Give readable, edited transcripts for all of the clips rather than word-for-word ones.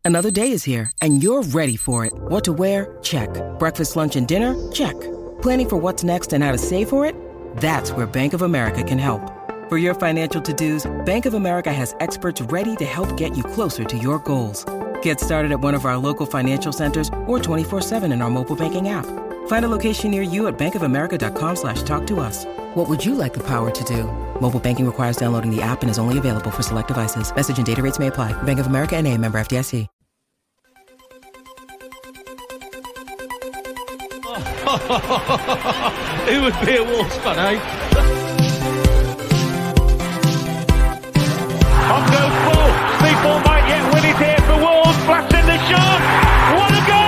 Another day is here, and you're ready for it. What to wear? Check. Breakfast, lunch, and dinner? Check. Planning for what's next and how to save for it? That's where Bank of America can help. For your financial to-dos, Bank of America has experts ready to help get you closer to your goals. Get started at one of our local financial centers or 24/7 in our mobile banking app. Find a location near you at bankofamerica.com/talktous. What would you like the power to do? Mobile banking requires downloading the app and is only available for select devices. Message and data rates may apply. Bank of America N.A., member FDIC. Who would be a Wolves fan, eh? On goes Bull. People might yet win it here for Wolves. Blasting the shot. What a goal!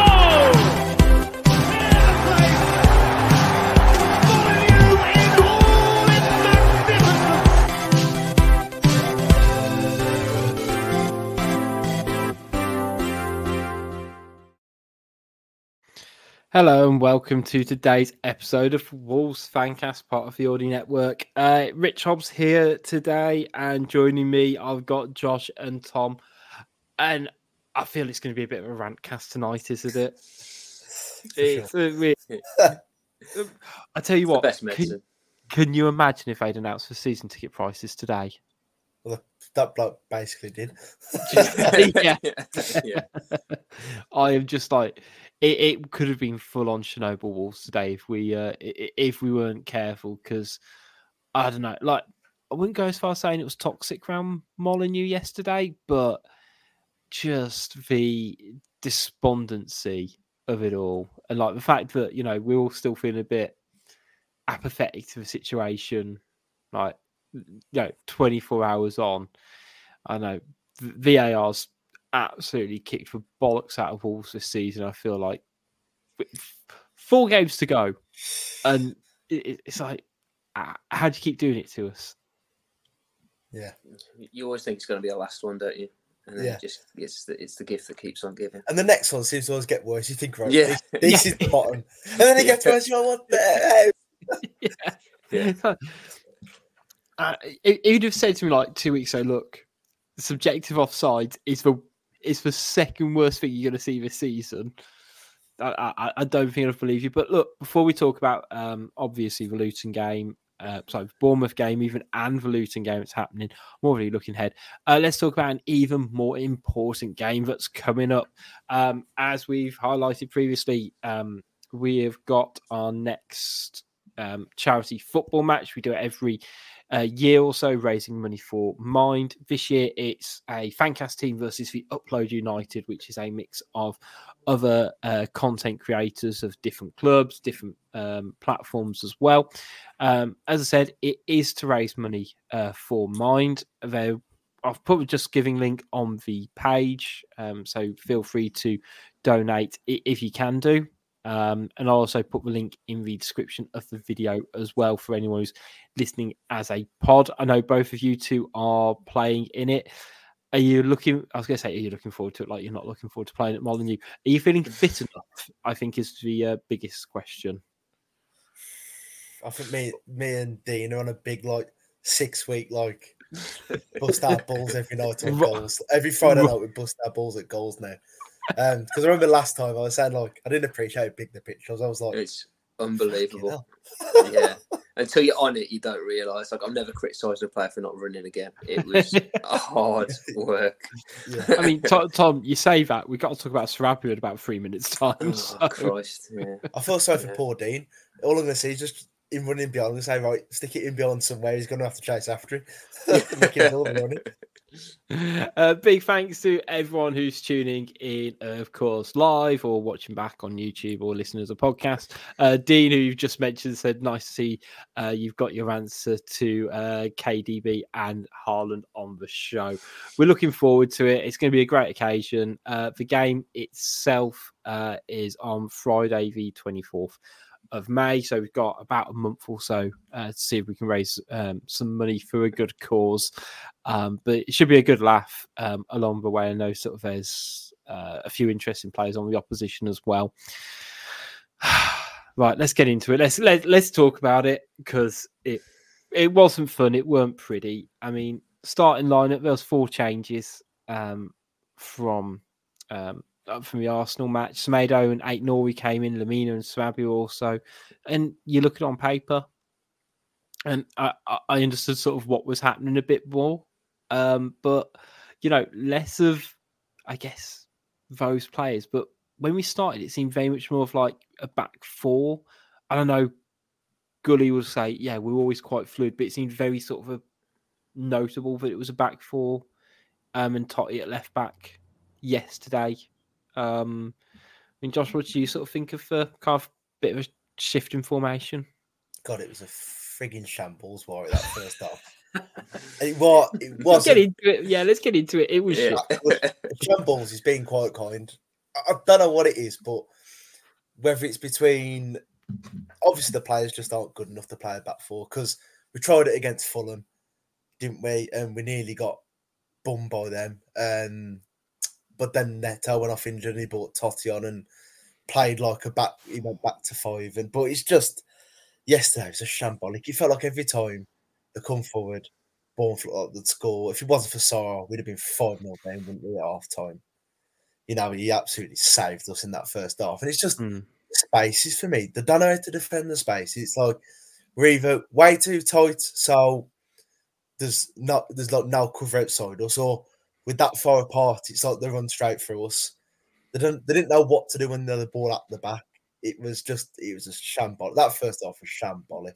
Hello and welcome to today's episode of Wolves Fancast, part of the Audi Network. Rich Hobbs here today, and joining me, I've got Josh and Tom. And I feel it's going to be a bit of a rant cast tonight, isn't it? I tell you what, best medicine. Can you imagine if they'd announced the season ticket prices today? Well, that bloke basically did. Yeah. I am just like... It could have been full on Chernobyl Wolves today if we weren't careful, because I don't know, like I wouldn't go as far as saying it was toxic around Molineux yesterday, but just the despondency of it all, and like the fact that we're all still feeling a bit apathetic to the situation, 24 hours on. I know VAR's absolutely kicked the bollocks out of Wolves this season. I feel like 4 games to go, and it's like, how do you keep doing it to us? Yeah, you always think it's going to be a last one, don't you? And then it's the gift that keeps on giving. And the next one seems to always get worse. You think, right, this is the bottom, and then it gets worse. You're like, what the hell? You'd have said to me like 2 weeks ago, look, the subjective offside is the second worst thing you're going to see this season. I don't think I'd believe you. But look, before we talk about obviously the Luton game, Bournemouth game even, and the Luton game that's happening, I'm already looking ahead. Let's talk about an even more important game that's coming up. As we've highlighted previously, we have got our next charity football match. We do it every year or so, raising money for Mind. This year it's a Fancast team versus the Upload United, which is a mix of other content creators of different clubs, different platforms as well. As I said, it is to raise money for Mind. I've put just giving link on the page, so feel free to donate if you can do. And I'll also put the link in the description of the video as well for anyone who's listening as a pod. I know both of you two are playing in it. Are you looking forward to it? Like, you're not looking forward to playing at Molineux. Are you feeling fit enough? I think is the biggest question. I think me and Dean are on a big 6-week bust our balls every night on goals. Every Friday night we bust our balls at goals now. Because I remember last time I was saying I didn't appreciate how big the pitch was. I was like, it's unbelievable. Yeah, until you're on it, you don't realise. I've never criticised a player for not running again. It was hard work. Yeah. I mean, Tom, you say that we've got to talk about Sarabia in about 3 minutes' time. Oh, Christ! Yeah. I feel sorry for poor Dean. All I'm going to see is just him running beyond. I'm going to say, right, stick it in beyond somewhere. He's going to have to chase after him. Make him running. Big thanks to everyone who's tuning in, of course, live or watching back on YouTube or listening as a podcast. Dean, who you've just mentioned, said, nice to see you've got your answer to KDB and Haaland on the show. We're looking forward to it. It's going to be a great occasion. The game itself is on Friday, the 24th of May, so we've got about a month or so to see if we can raise some money for a good cause, but it should be a good laugh along the way. I know sort of there's a few interesting players on the opposition as well. Right, let's get into it. Let's talk about it, because it wasn't fun. It weren't pretty. I mean, starting lineup, there was 4 changes from from the Arsenal match. Semedo and Ait-Nouri came in, Lamina and Swabu also. And you look at it on paper, and I understood sort of what was happening a bit more. But, less of, I guess, those players. But when we started, it seemed very much more of like a back four. I don't know, Gully will say, yeah, we're always quite fluid, but it seemed very sort of notable that it was a back four and Totti at left back yesterday. Josh, what do you sort of think of the kind of bit of a shift in formation? God, it was a frigging shambles, war that first half. It was. Let's get into it. Yeah, let's get into it. It was shambles is being quite kind. I don't know what it is, but whether it's between, obviously the players just aren't good enough to play a back four, because we tried it against Fulham, didn't we? And we nearly got bummed by them. But then Neto went off injured and he brought Totti on and played like a back. He went back to 5. But it's just, yesterday was a shambolic. It felt like every time they come forward, Bournemouth looked like they'd score. If it wasn't for Sarr, we'd have been 5-0 down, wouldn't we, at half time? He absolutely saved us in that first half. And it's just spaces for me. They don't know how to defend the space. It's like we're either way too tight, so there's like no cover outside us, or with that far apart, it's like they run straight through us. They didn't know what to do when they had the ball at the back. It was a shambolic. That first half was shambolic.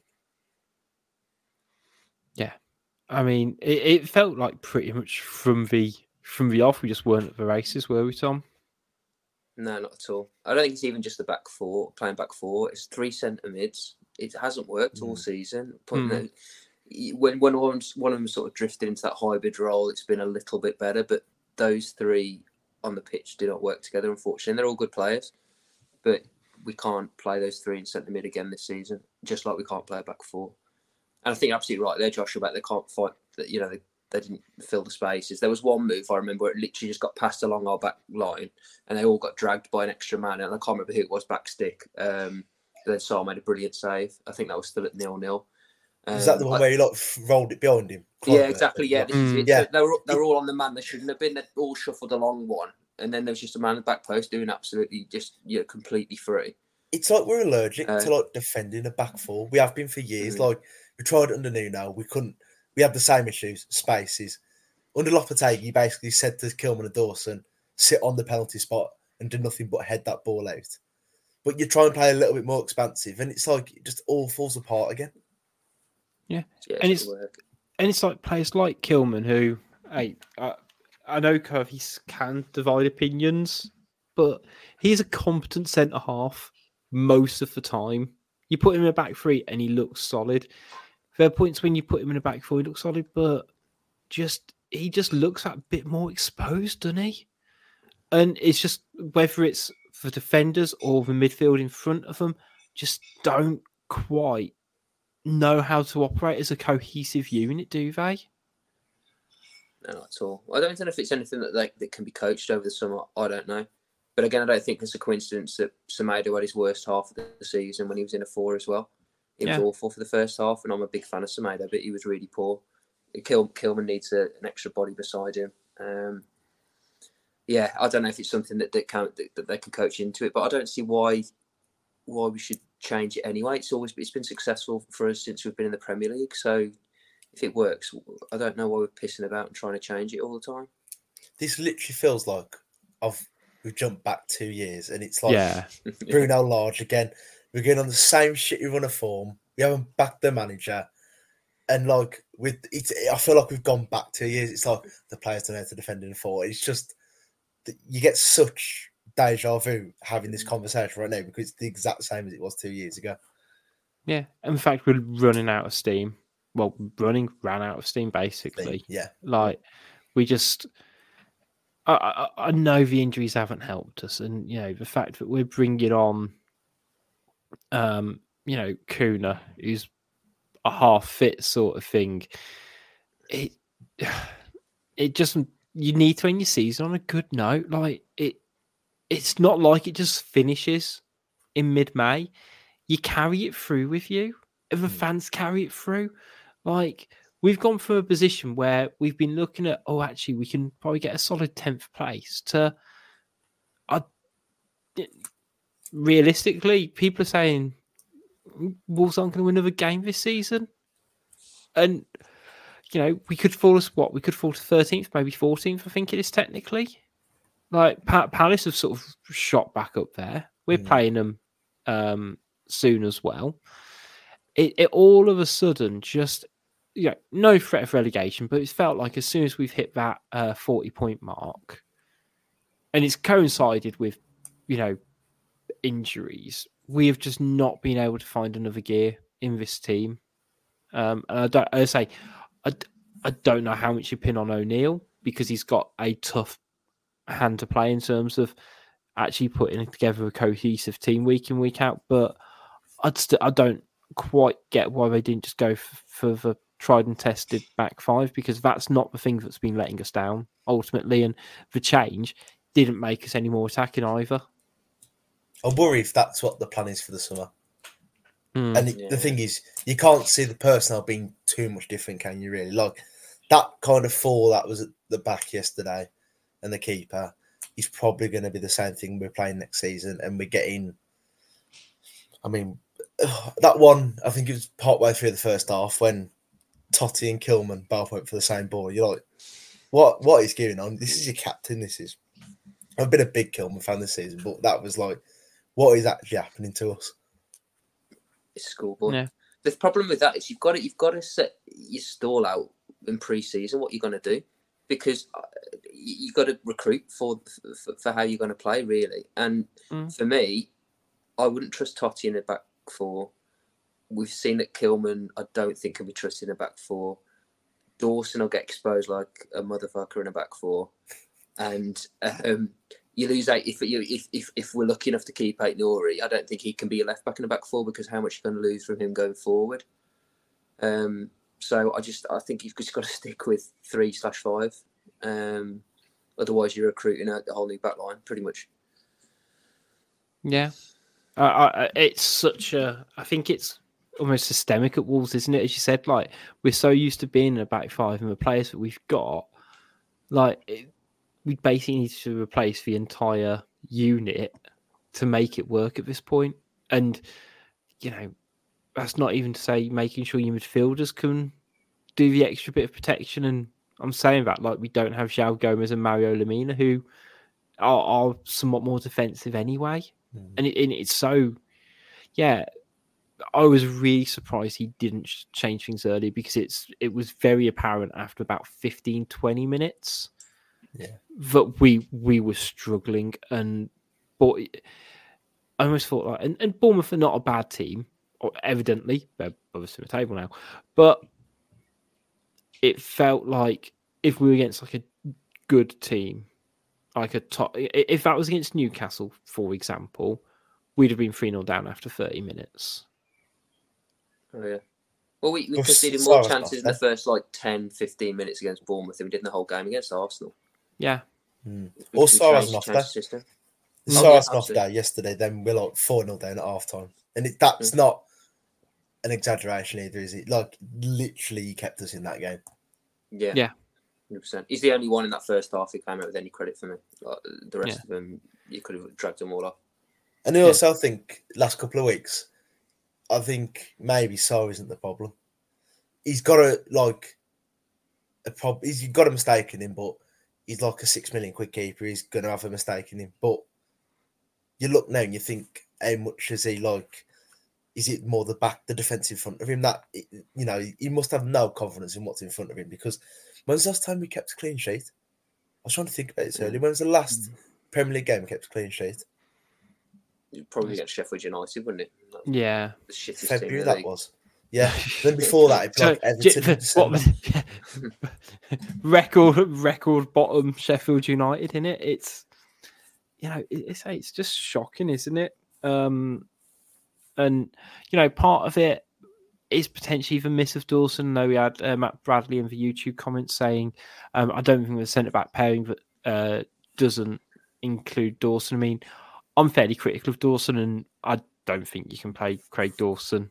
Yeah, I mean, it felt like pretty much from the off, we just weren't at the races, were we, Tom? No, not at all. I don't think it's even just the back four, playing back four. It's 3 centre mids. It hasn't worked all season. When one of them sort of drifted into that hybrid role, it's been a little bit better. But those 3 on the pitch do not work together, unfortunately. They're all good players, but we can't play those 3 in centre mid again this season, just like we can't play a back four. And I think you're absolutely right there, Josh, about they can't fight. That they didn't fill the spaces. There was one move I remember where it literally just got passed along our back line, and they all got dragged by an extra man. And I can't remember who it was, back stick. Then Sarr made a brilliant save. I think that was still at 0-0. Is that the one where he rolled it behind him? Yeah, exactly. Yeah, this is it. Yeah. So they were all on the man. They shouldn't have been. They all shuffled along one, and then there was just a man at the back post doing absolutely just completely free. It's like we're allergic to defending a back four. We have been for years. Like we tried it under Nuno, we couldn't. We had the same issues, spaces. Under Lopetegui, he basically said to Kilman and Dawson, sit on the penalty spot and do nothing but head that ball out. But you try and play a little bit more expansive, and it's like it just all falls apart again. Yeah, and it's like players like Kilman who, I know he can divide opinions, but he's a competent centre half most of the time. You put him in a back 3 and he looks solid. There are points when you put him in a back 4, he looks solid, but he just looks a bit more exposed, doesn't he? And it's just whether it's for defenders or the midfield in front of them, just don't quite know how to operate as a cohesive unit, do they? No, not at all. I don't know if it's anything that can be coached over the summer. I don't know. But again, I don't think it's a coincidence that Semedo had his worst half of the season when he was in a 4 as well. He was awful for the first half, and I'm a big fan of Semedo, but he was really poor. Kilman needs an extra body beside him. I don't know if it's something that they can coach into it, but I don't see why we should change it anyway. It's been successful for us since we've been in the Premier League. So if it works, I don't know why we're pissing about and trying to change it all the time. This literally feels like we've jumped back 2 years, and it's like Bruno Lage again. We're going on the same shitty run of form. We haven't backed the manager. And I feel like we've gone back 2 years. It's like the players don't know how to defend in 4. It's just, you get such deja vu having this conversation right now because it's the exact same as it was 2 years ago. Yeah. In fact, we're running out of steam. Well, ran out of steam, basically. Yeah. Like, we just... I know the injuries haven't helped us. And, the fact that we're bringing on... Kuna, who's a half fit sort of thing. It just, you need to end your season on a good note. Like it's not like it just finishes in mid-May. You carry it through with you, and the fans carry it through. Like we've gone from a position where we've been looking at, actually, we can probably get a solid 10th place to realistically, people are saying Wolves aren't going to win another game this season. And, we could fall to 13th, maybe 14th, I think it is technically. Like, Palace have sort of shot back up there. We're playing them soon as well. It all of a sudden just, no threat of relegation, but it's felt like as soon as we've hit that 40-point mark, and it's coincided with, injuries, we have just not been able to find another gear in this team. And I don't know how much you pin on O'Neill, because he's got a tough hand to play in terms of actually putting together a cohesive team week in, week out. But I don't quite get why they didn't just go for the tried and tested back five, because that's not the thing that's been letting us down ultimately. And the change didn't make us any more attacking either. I worry if that's what the plan is for the summer. And the thing is, you can't see the personnel being too much different, can you really? Like, that kind of four that was at the back yesterday and the keeper is probably going to be the same thing we're playing next season. And we're getting... I mean, that one, I think it was partway through the first half when Totti and Kilman both went for the same ball. You're like, what is going on? This is your captain. I've been a big Kilman fan this season, but that was like, what is actually happening to us? It's schoolboy. Yeah. The problem with that is you've got to set your stall out in pre-season what you're going to do, because you've got to recruit for how you're going to play, really. And for me, I wouldn't trust Totti in the back four. We've seen that Kilman, I don't think, can be trusted in the back four. Dawson will get exposed like a motherfucker in a back four, and you lose out if we're lucky enough to keep Aït-Nouri. I don't think he can be a left back in the back four, because how much you're going to lose from him going forward. So I think you've just got to stick with 3/5. Otherwise, you're recruiting a whole new back line, pretty much. Yeah, it's such a. I think it's almost systemic at Wolves, isn't it? As you said, like, we're so used to being in a back five, and the players that we've got, we basically need to replace the entire unit to make it work at this point. And, that's not even to say making sure your midfielders can do the extra bit of protection. And I'm saying that, like, we don't have João Gomez and Mario Lemina, who are somewhat more defensive anyway. And it's so, I was really surprised he didn't change things early, because it was very apparent after about 15, 20 minutes that we were struggling. But I almost thought, like, and Bournemouth are not a bad team, or evidently they're obviously the table now, but it felt like if we were against like a good team, like a top, if that was against Newcastle, for example, we'd have been 3-0 down after 30 minutes. Oh, yeah. Well, we conceded more chances in the first 10, 15 minutes against Bournemouth than we did in the whole game against Arsenal. Yeah. Also, as an off day. So as an off day yesterday, then we're 4-0 down at half time. And that's not an exaggeration either, is it? Like, literally, he kept us in that game. Yeah. 100%. He's the only one in that first half who came out with any credit for me. Like, the rest of them, you could have dragged them all off. And I also think last couple of weeks, I think maybe Sarr isn't the problem. He's got he's got a mistake in him, but he's like a £6 million keeper. He's going to have a mistake in him. But you look now and you think, how much is he like? Is it more the defensive front of him that, he must have no confidence in what's in front of him? Because when's the last time we kept a clean sheet? I was trying to think about it earlier. When was the last Premier League game we kept a clean sheet? Probably against Sheffield United, wouldn't it? Yeah. The shittest February team that was. Yeah. Then before that, it'd be Everton. Record bottom Sheffield United, in it. It's it's just shocking, isn't it? And part of it is potentially the miss of Dawson. I know we had Matt Bradley in the YouTube comments saying, I don't think the centre-back pairing that doesn't include Dawson. I mean, I'm fairly critical of Dawson, and I don't think you can play Craig Dawson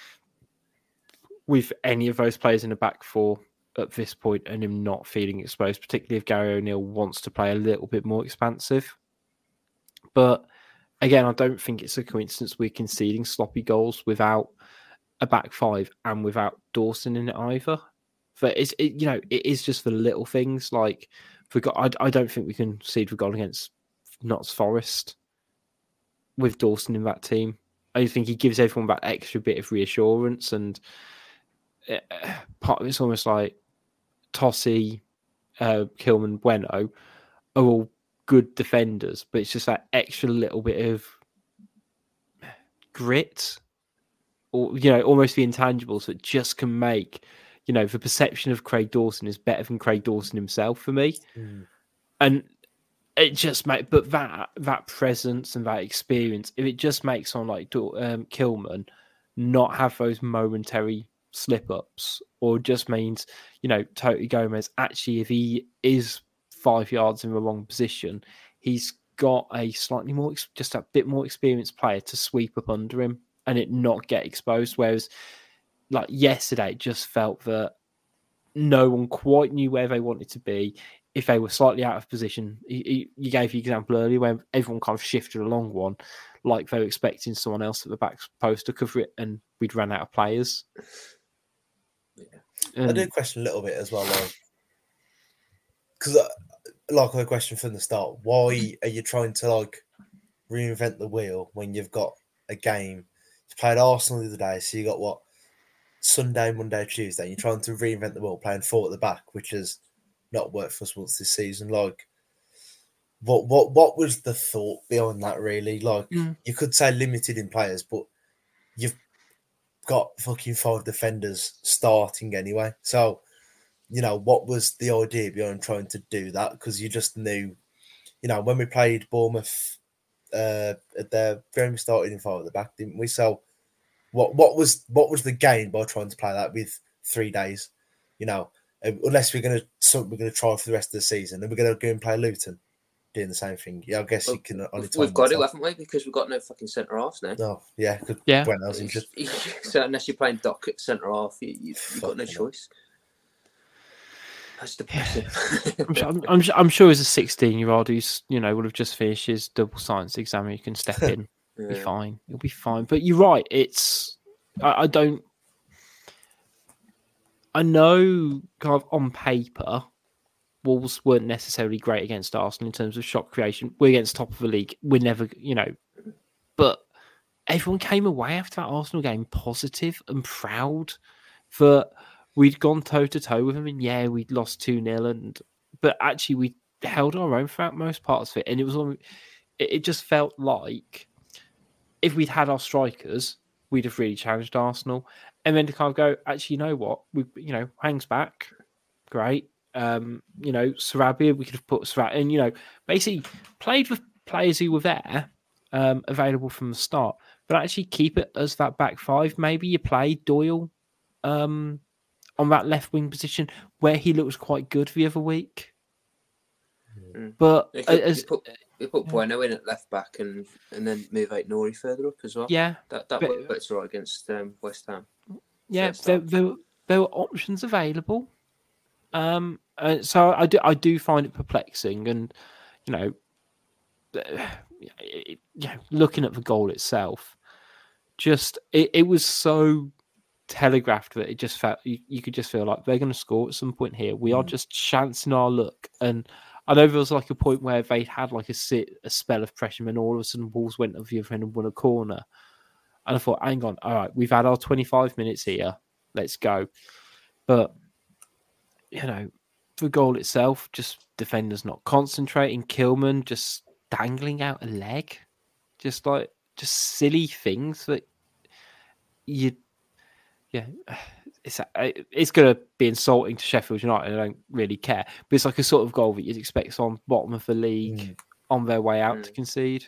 with any of those players in the back four at this point and him not feeling exposed, particularly if Gary O'Neill wants to play a little bit more expansive. But again, I don't think it's a coincidence we're conceding sloppy goals without a back five and without Dawson in it either. But it is just for the little things. Like, I don't think we can concede for goal against Notts Forest with Dawson in that team. I think he gives everyone that extra bit of reassurance, and part of it's almost like Tossie, Kilman, Bueno are all good defenders, but it's just that extra little bit of grit, or almost the intangibles that just can make the perception of Craig Dawson is better than Craig Dawson himself for me. And it just but that presence and that experience, if it just makes someone like Kilman not have those momentary slip ups, or just means Toti Gomez actually, if he is 5 yards in the wrong position, he's got a slightly more, just a bit more experienced player to sweep up under him and it not get exposed. Whereas, like yesterday, it just felt that no one quite knew where they wanted to be. If they were slightly out of position, you gave the example earlier where everyone kind of shifted along one, like they were expecting someone else at the back post to cover it, and we'd run out of players. I do question a little bit as well, like, because like a question from the start, why are you trying to like reinvent the wheel when you've got a game? You played Arsenal the other day, so you got what, Sunday, Monday, Tuesday, and you're trying to reinvent the wheel playing 4 at the back, which has not worked for us once this season. Like, what was the thought behind that, really? Like, you could say limited in players, but you've got fucking 5 defenders starting anyway. So, what was the idea behind trying to do that? Because you just knew, when we played Bournemouth at their game, started in 5 at the back, didn't we? So, what was the gain by trying to play that with 3 days? Unless we're gonna try for the rest of the season, and we're gonna go and play Luton, doing the same thing. Yeah, I guess you can. We've got it, haven't we? Because we've got no fucking centre halves now. Oh yeah, Bueno's injured. So unless you're playing Doc at centre half, you've got no choice. That's depressing. I'm sure as a 16-year-old who's would have just finished his double science exam, you can step in. It'll be fine. It'll be fine. But you're right. It's I know kind of on paper, Wolves weren't necessarily great against Arsenal in terms of shot creation. We're against top of the league. We're never, but everyone came away after that Arsenal game positive and proud that we'd gone toe-to-toe with them. And yeah, we'd lost 2-0, but actually we held our own throughout most parts of it. And it just felt like if we'd had our strikers, we'd have really challenged Arsenal. And then to kind of go, actually, you know what? Hang's back. Great. Sarabia, we could have put Sarabia in, basically played with players who were there, available from the start, but actually keep it as that back 5. Maybe you play Doyle on that left wing position where he looked quite good the other week. But we put Bueno in at left back and then move Aït-Nouri further up as well. Yeah, that worked better right against West Ham. Yeah, there were options available. So I do find it perplexing, and looking at the goal itself, just it was so telegraphed that it just felt you could just feel like they're going to score at some point here. We are just chancing our luck, and I know there was like a point where they had like a spell of pressure, and all of a sudden Wolves went up the other end and won a corner. And I thought, hang on, all right, we've had our 25 minutes here, let's go. But the goal itself, just defenders not concentrating, Kilman just dangling out a leg, just silly things that it's going to be insulting to Sheffield United. I don't really care, but it's like a sort of goal that you'd expect on bottom of the league on their way out to concede.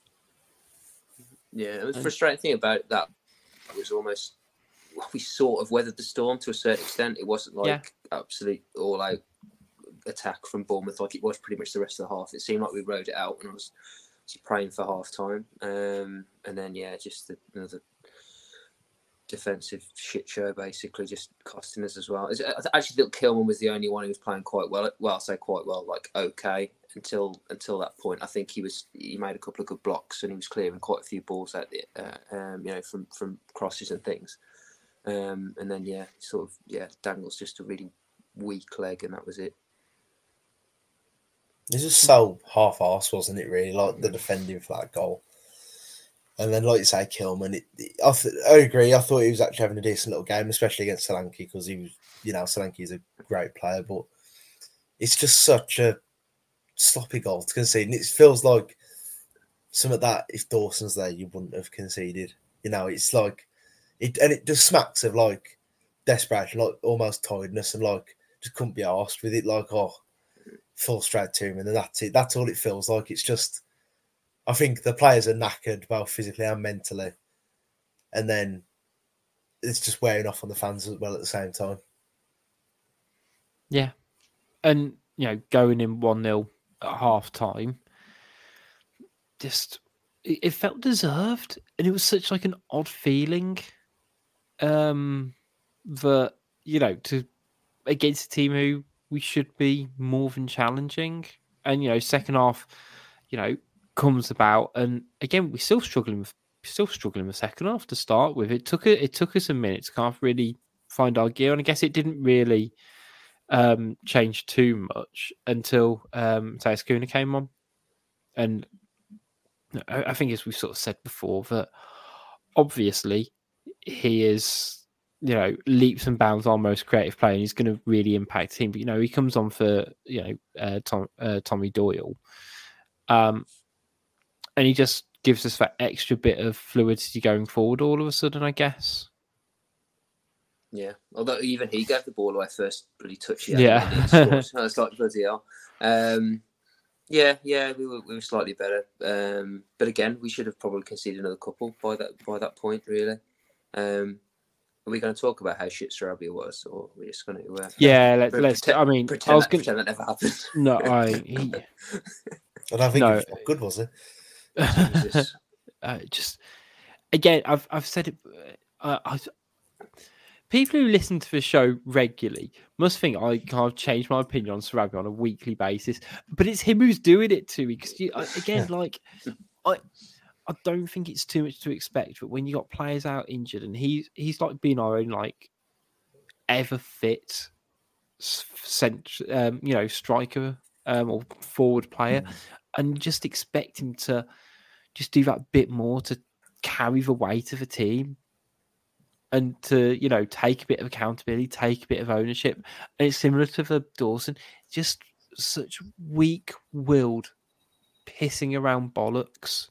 Yeah, the frustrating thing about that was almost we sort of weathered the storm to a certain extent. It wasn't like absolute all-out attack from Bournemouth like it was pretty much the rest of the half. It seemed like we rode it out, and I was praying for half-time. And then, just another defensive shit show, basically, just costing us as well. I actually think Kilman was the only one who was playing quite well. Well, I say quite well, like okay. until that point. I think he made a couple of good blocks and he was clearing quite a few balls out there, from crosses and things. And then Dangle's just a really weak leg, and that was it. It was just so half-arsed, wasn't it? Really, like the defending for that goal. And then, like you say, Kilman. I agree. I thought he was actually having a decent little game, especially against Solanke, because he was, Solanke is a great player, but it's just such a sloppy goal to concede. And it feels like some of that, if Dawson's there, you wouldn't have conceded. It's like it just smacks of like desperation, like almost tiredness, and like just couldn't be arsed with it. Like, full straight to him, and then that's it. That's all it feels like. It's just, I think the players are knackered both physically and mentally, and then it's just wearing off on the fans as well at the same time. Yeah, and going in 1-0 at half time, just it felt deserved, and it was such like an odd feeling, that to against a team who we should be more than challenging, and second half, comes about, and again we're still struggling with second half to start with. It took us a minute to kind of really find our gear, and I guess it didn't really change too much until Matheus Cunha came on, and I think, as we've sort of said before, that obviously he is leaps and bounds our most creative player, and he's going to really impact the team. But he comes on for Tommy Doyle, and he just gives us that extra bit of fluidity going forward all of a sudden, I guess. Yeah, although even he gave the ball away first bloody touch. Yeah, it's like bloody hell. We were slightly better, but again, we should have probably conceded another couple by that point. Really, are we going to talk about how shit Sarabia was, or are we just going to? Let's. Pretend that never happened. No, I don't think it was good, was it? Just again, I've said it. People who listen to the show regularly must think I can't change my opinion on Sarabia on a weekly basis, but it's him who's doing it to me. Because I don't think it's too much to expect, but when you got players out injured, and he's like being our own like ever fit, striker or forward player, and just expect him to just do that bit more to carry the weight of a team. And to, take a bit of accountability, take a bit of ownership. And it's similar to the Dawson, just such weak-willed pissing around bollocks.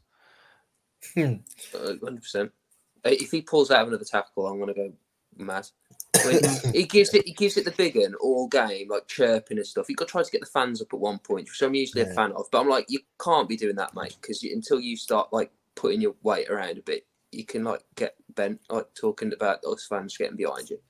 100%. If he pulls out another tackle, I'm going to go mad. He gives it the big one all game, like chirping and stuff. He got tried to get the fans up at one point, which I'm usually a fan of. But I'm like, you can't be doing that, mate, because until you start like putting your weight around a bit, you can like get bent, like talking about us fans getting behind you.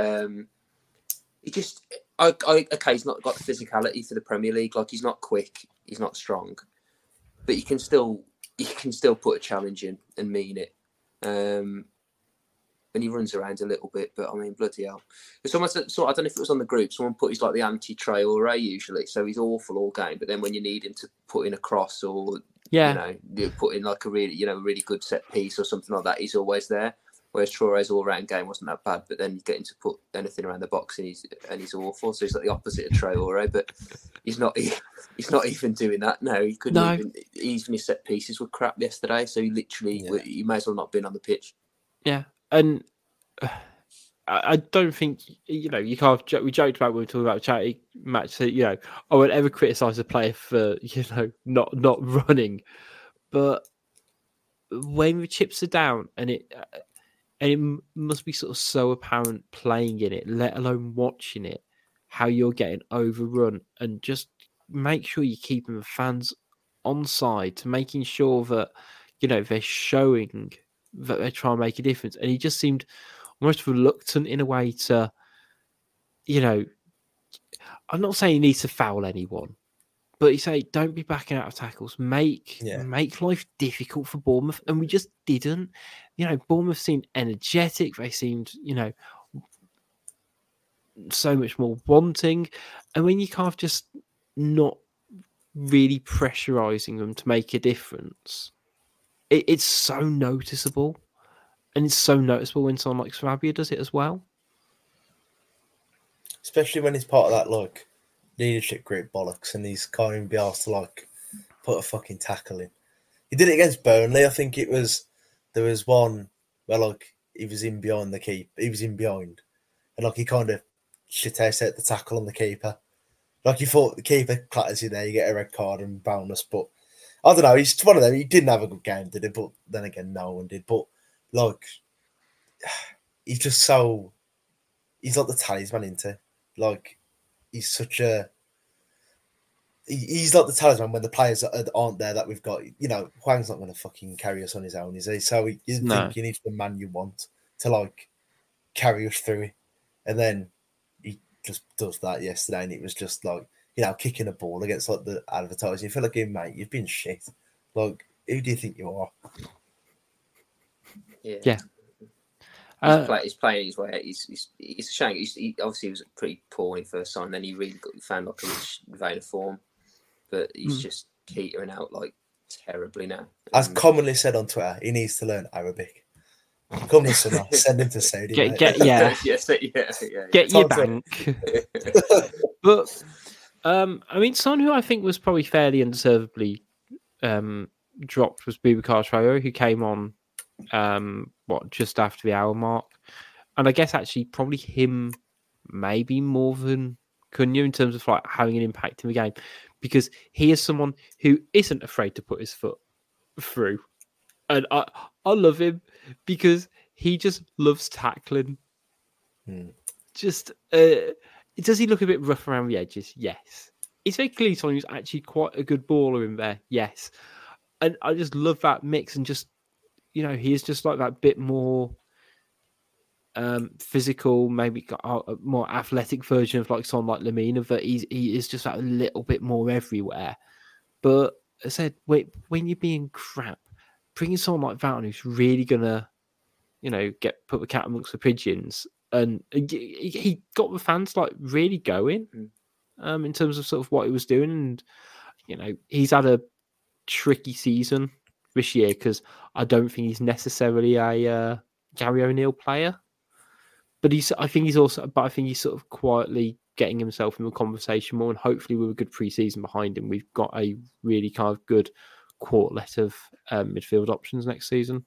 He's not got the physicality for the Premier League. Like, he's not quick, he's not strong, but you can still put a challenge in and mean it. And he runs around a little bit, but I mean, bloody hell! It's almost I don't know if it was on the group. Someone put he's like the anti-Traoré usually, so he's awful all game. But then when you need him to put in a cross or you put in like a really, really good set piece or something like that, he's always there. Whereas Traoré's all-round game wasn't that bad, but then you get him to put anything around the box and he's awful. So he's like the opposite of Traoré, but he's not even doing that. No, he couldn't even his set pieces were crap yesterday. So he literally, he may as well not been on the pitch. Yeah, and I don't think you can't. We joked about when we were talking about a charity match that I would ever criticise a player for not running, but when the chips are down and it must be sort of so apparent playing in it, let alone watching it, how you're getting overrun, and just make sure you're keeping the fans on side to making sure that they're showing that they try and make a difference. And he just seemed almost reluctant in a way to, I'm not saying he needs to foul anyone, but he say don't be backing out of tackles, make life difficult for Bournemouth, and we just didn't. Bournemouth seemed energetic. They seemed, so much more wanting, and when you can't just not really pressurising them to make a difference, it's so noticeable. And it's so noticeable when someone like Sarabia does it as well. Especially when he's part of that, like, leadership group bollocks and he's can't even be asked to, like, put a fucking tackle in. He did it against Burnley. I think there was one where, like, he was in behind the keeper. He was in behind. And, like, he kind of shit out the tackle on the keeper. Like, you thought the keeper clatters you there, you get a red card and bonus. But, I don't know, he's one of them. He didn't have a good game, did he? But then again, no one did. But, like, he's just so... He's like the talisman, isn't he? Like, he's such a... He's like the talisman when the players aren't there that we've got. You know, Hwang's not going to fucking carry us on his own, is he? So you think you need the man you want to, like, carry us through it. And then he just does that yesterday, and it was just like, you know, kicking a ball against, like, the advertising. You feel like, mate, you've been shit. Like, who do you think you are? Yeah. He's playing his way out. It's a shame. He obviously was pretty poor when he first signed. Then he really found like a rich vein of form, but he's just teetering out like terribly now. As commonly said on Twitter, he needs to learn Arabic. Come this summer, send him to Saudi. Get your bank. But I mean, someone who I think was probably fairly undeservedly dropped was Boubacar Traoré, who came on just after the hour mark, and I guess actually probably him maybe more than Cunha in terms of like having an impact in the game, because he is someone who isn't afraid to put his foot through, and I love him because he just loves tackling. Just does he look a bit rough around the edges? Yes. It's very clearly someone who's actually quite a good baller in there. Yes, and I just love that mix, and just, you know, he is just like that bit more physical, maybe a more athletic version of like someone like Lamine, that he is just that a little bit more everywhere. But I said, wait, when you're being crap, bringing someone like that who's really gonna, you know, put the cat amongst the pigeons, and he got the fans like really going in terms of sort of what he was doing. And, you know, he's had a tricky season this year because I don't think he's necessarily a Gary O'Neill player, but I think he's sort of quietly getting himself in the conversation more, and hopefully with a good pre-season behind him, we've got a really kind of good quartet of midfield options next season.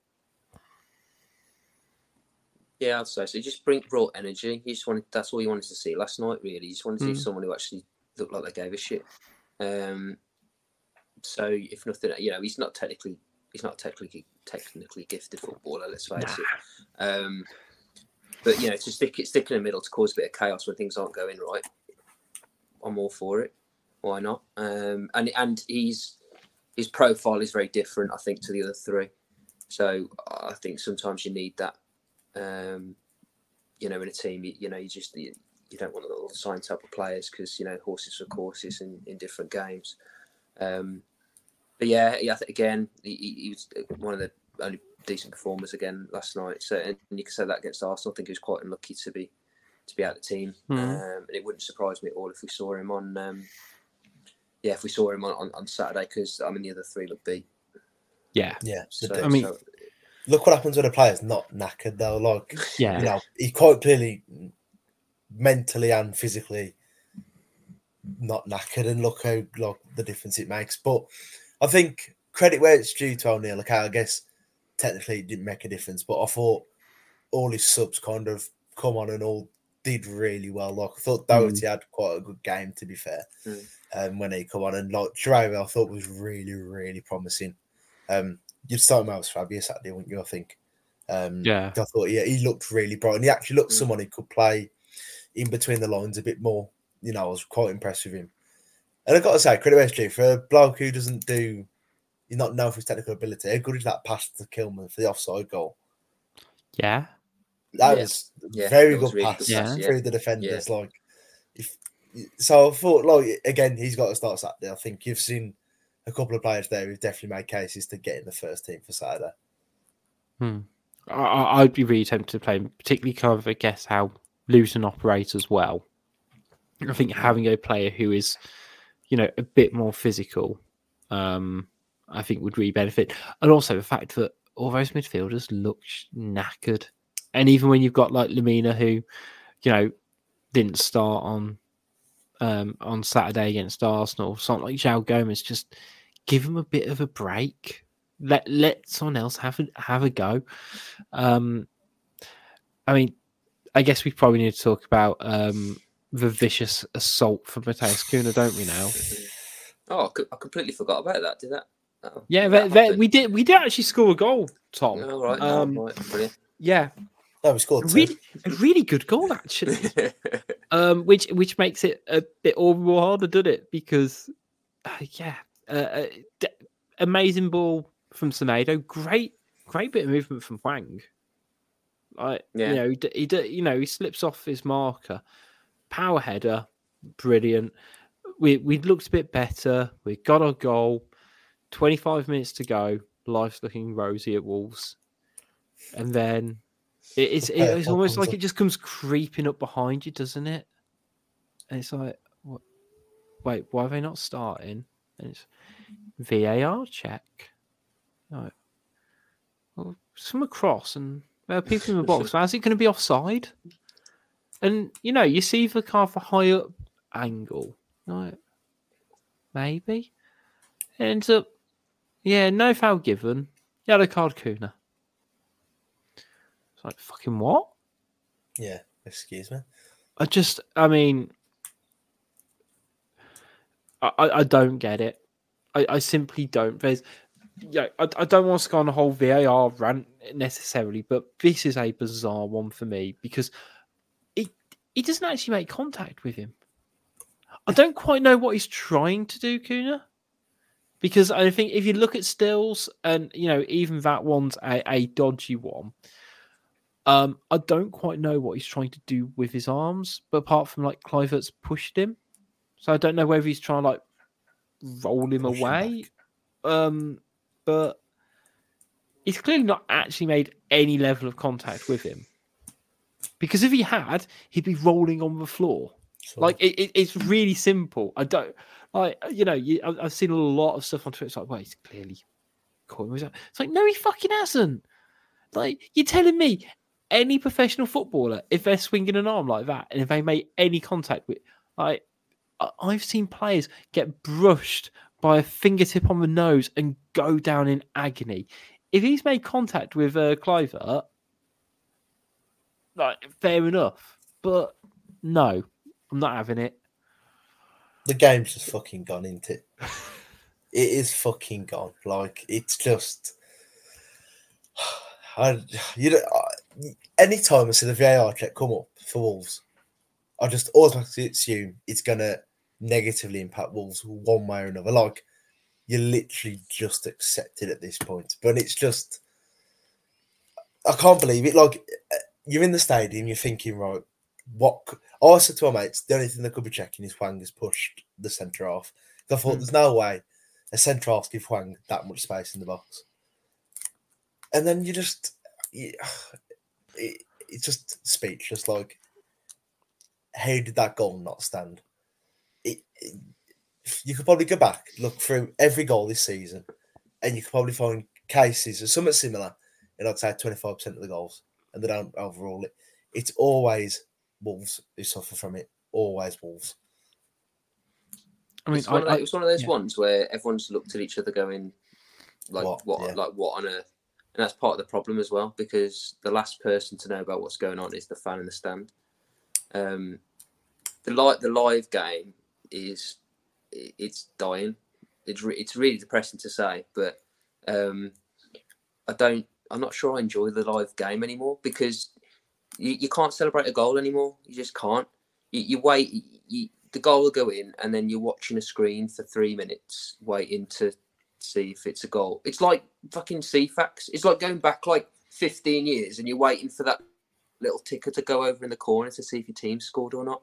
Yeah, I'd say so. He just brought energy. That's all you wanted to see last night, really. You just wanted to see someone who actually looked like they gave a shit. So if nothing, you know, he's not technically gifted footballer, let's face it. But, you know, to stick in the middle to cause a bit of chaos when things aren't going right, I'm all for it. Why not? And his profile is very different, I think, to the other three. So I think sometimes you need that. You know, in a team, you don't want all the same type of players because, you know, horses for courses in different games. But yeah, I think again, he was one of the only decent performers again last night. So, and you can say that against Arsenal. I think he was quite unlucky to be out of the team. And it wouldn't surprise me at all if we saw him on Saturday, because I mean the other three look beat. Yeah. So, I mean, look what happens when a player's not knackered though. Like, you know, he quite clearly mentally and physically not knackered, and look how the difference it makes. But I think credit where it's due to O'Neill. Okay, I guess technically it didn't make a difference, but I thought all his subs kind of come on and all did really well. Like, I thought Doherty had quite a good game, to be fair, when he come on, and like Traoré I thought was really, really promising. You'd start him out with Fabio Saturday, wouldn't you? I think. I thought he looked really bright, and he actually looked someone who could play in between the lines a bit more. You know, I was quite impressed with him. And I've got to say, credit where it's due, for a bloke who he's not known for his technical ability, how good is that pass to Kilman for the offside goal? Yeah. That was very good really pass through the defenders. Yeah. So I thought, like, again, he's got to start Saturday. I think you've seen a couple of players there who've definitely made cases to get in the first team for Saturday. I'd be really tempted to play him, particularly kind of, I guess, how Luton operates as well. I think having a player who is a bit more physical, I think would really benefit. And also the fact that all those midfielders look knackered. And even when you've got like Lamina, who, didn't start on Saturday against Arsenal, something like João Gomez, just give him a bit of a break. Let someone else have a go. I mean, I guess we probably need to talk about the vicious assault from Matheus Cunha, don't we now? Oh, I completely forgot about that. Did that? Oh, yeah, we did actually score a goal, Tom. Oh, right, right, brilliant. Yeah. No, we scored a really good goal actually. Which makes it a bit all more harder, doesn't it? Because amazing ball from Semedo, great bit of movement from Hwang. He slips off his marker, power header, brilliant. We looked a bit better. We got our goal. 25 minutes to go. Life's looking rosy at Wolves, and then it's almost like it just comes creeping up behind you, doesn't it? And it's like, what? Wait, why are they not starting? And it's VAR check. Like, well, some across, and there are people in the box. How's it going to be offside? And you see the car for high up angle. Like, maybe it ends up, no foul given. Yellow card, Cunha. It's like, fucking what? Yeah, excuse me. I don't get it. I simply don't. I don't want to go on a whole VAR rant necessarily, but this is a bizarre one for me because he doesn't actually make contact with him. I don't quite know what he's trying to do, Cunha, because I think if you look at stills and even that one's a dodgy one. I don't quite know what he's trying to do with his arms, but apart from like Kluivert's pushed him, so I don't know whether he's trying to like roll him away. But he's clearly not actually made any level of contact with him. Because if he had, he'd be rolling on the floor. Sure. Like it's really simple. I don't like I've seen a lot of stuff on Twitter. It's like, well, he's clearly caught him. It's like, no, he fucking hasn't. Like, you're telling me any professional footballer, if they're swinging an arm like that, and if they make any contact with, like, I've seen players get brushed by a fingertip on the nose and go down in agony. If he's made contact with Kluivert, like, fair enough. But no, I'm not having it. The game's just fucking gone, isn't it? It is fucking gone. Like, it's just... anytime I see the VAR check come up for Wolves, I just automatically assume it's going to negatively impact Wolves one way or another. Like, you literally just accept it at this point. But it's just... I can't believe it. Like, you're in the stadium, you're thinking, right, what... I said to my mates, the only thing they could be checking is Hwang has pushed the centre half. I thought, there's no way a centre half give Hwang that much space in the box. And then you just... It's just speechless. Like, how did that goal not stand? You could probably go back, look through every goal this season, and you could probably find cases of something similar in, I'd say, 25% of the goals, and they don't overrule it. It's always Wolves who suffer from it. Always Wolves. I mean, it's one of those ones where everyone's looked at each other going, like, what on earth? And that's part of the problem as well, because the last person to know about what's going on is the fan in the stand. The live game it's dying. It's really depressing to say, but I'm not sure I enjoy the live game anymore, because you can't celebrate a goal anymore. You just can't. You wait. The goal will go in, and then you're watching a screen for 3 minutes, waiting to see if it's a goal. It's like fucking CFAX. It's like going back like 15 years, and you're waiting for that little ticker to go over in the corner to see if your team scored or not.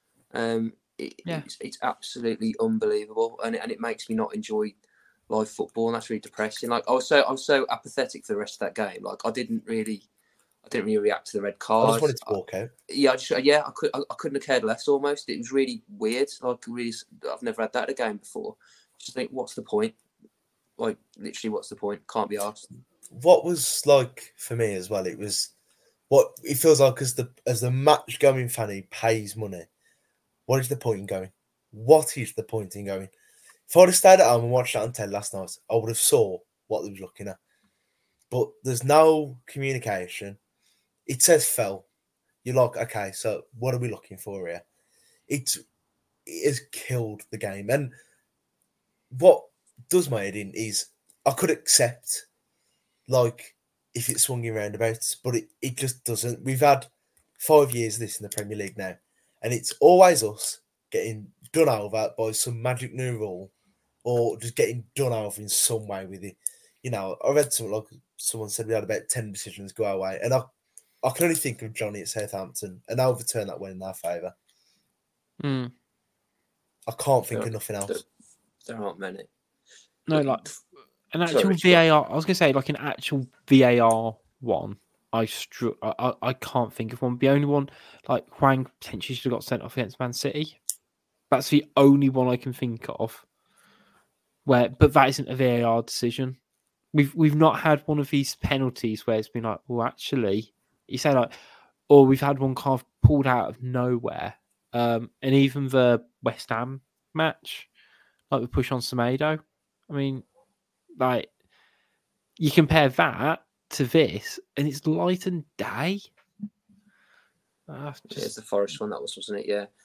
It's absolutely unbelievable, and it makes me not enjoy live football, and that's really depressing. Like, I was so apathetic for the rest of that game. Like, I didn't really I didn't really react to the red I card. just wanted to walk out. I couldn't have cared less. Almost, it was really weird. Like, really, I've never had that at a game before. Just think, what's the point? Like, literally, what's the point? Can't be asked. What was like for me as well, it was what it feels like as the match going fan who pays money. What is the point in going? What is the point in going? If I'd have stayed at home and watched that on telly last night, I would have saw what they was looking at. But there's no communication. It says fell. You're like, okay, so what are we looking for here? It has killed the game. And what does my head in is I could accept, like, if it swung in roundabouts, but it just doesn't. We've had 5 years of this in the Premier League now, and it's always us getting done over by some magic new rule or just getting done over in some way with it. You know, I read something like someone said we had about 10 decisions go our way, and I can only think of Johnny at Southampton, and I overturned that one in our favour. Mm. I can't think of nothing else. There aren't many. No, like an actual VAR. I was gonna say like an actual VAR one. I can't think of one. The only one, like Hwang potentially should have got sent off against Man City. That's the only one I can think of. But that isn't a VAR decision. We've not had one of these penalties where it's been like, well, actually, you say like, or we've had one kind of pulled out of nowhere. And even the West Ham match, like the push on Semedo. I mean, like, you compare that to this, and it's light and day. It's the Forest one, that wasn't it? Yeah.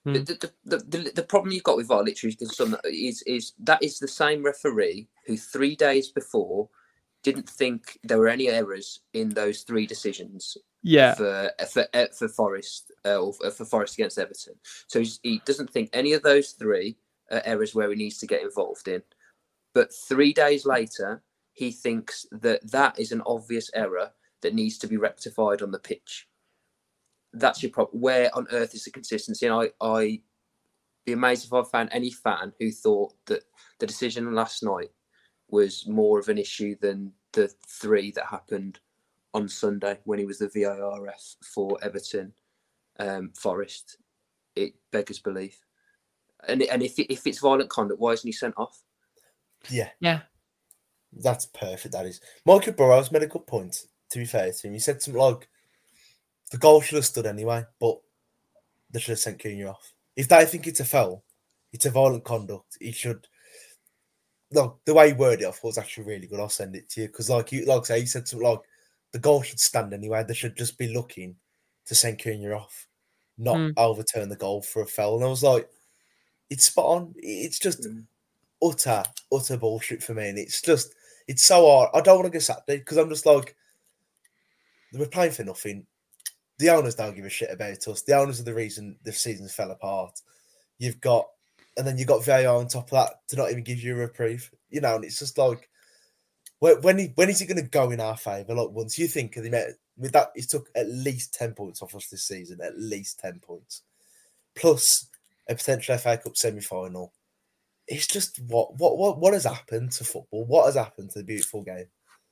The problem you've got with VAR literally is that is the same referee who 3 days before didn't think there were any errors in those 3 decisions. Yeah. For Forest or for Forest against Everton, so he doesn't think any of those 3 are errors where he needs to get involved in. But 3 days later, he thinks that is an obvious error that needs to be rectified on the pitch. That's your problem. Where on earth is the consistency? And I'd be amazed if I found any fan who thought that the decision last night was more of an issue than the 3 that happened on Sunday when he was the VAR ref for Everton Forest. It beggars belief. And if it's violent conduct, why isn't he sent off? Yeah. That's perfect, that is. Michael Burrows made a good point, to be fair to him. He said something like, the goal should have stood anyway, but they should have sent Cunha off. If they think it's a foul, it's a violent conduct, he should... Look, the way he worded it, I thought was actually really good. I'll send it to you. Because like I say, he said something like, the goal should stand anyway. They should just be looking to send Cunha off, not overturn the goal for a foul. And I was like, it's spot on. It's just utter bullshit for me. And it's so hard. I don't want to go Saturday because I'm just like, we're playing for nothing. The owners don't give a shit about us. The owners are the reason the seasons fell apart. You've got VAR on top of that to not even give you a reprieve. You know, and it's just like, when is it going to go in our favour? Like, once you think of with that, he took at least 10 points off us this season, at least 10 points, plus a potential FA Cup semi-final. It's just what has happened to football? What has happened to the beautiful game?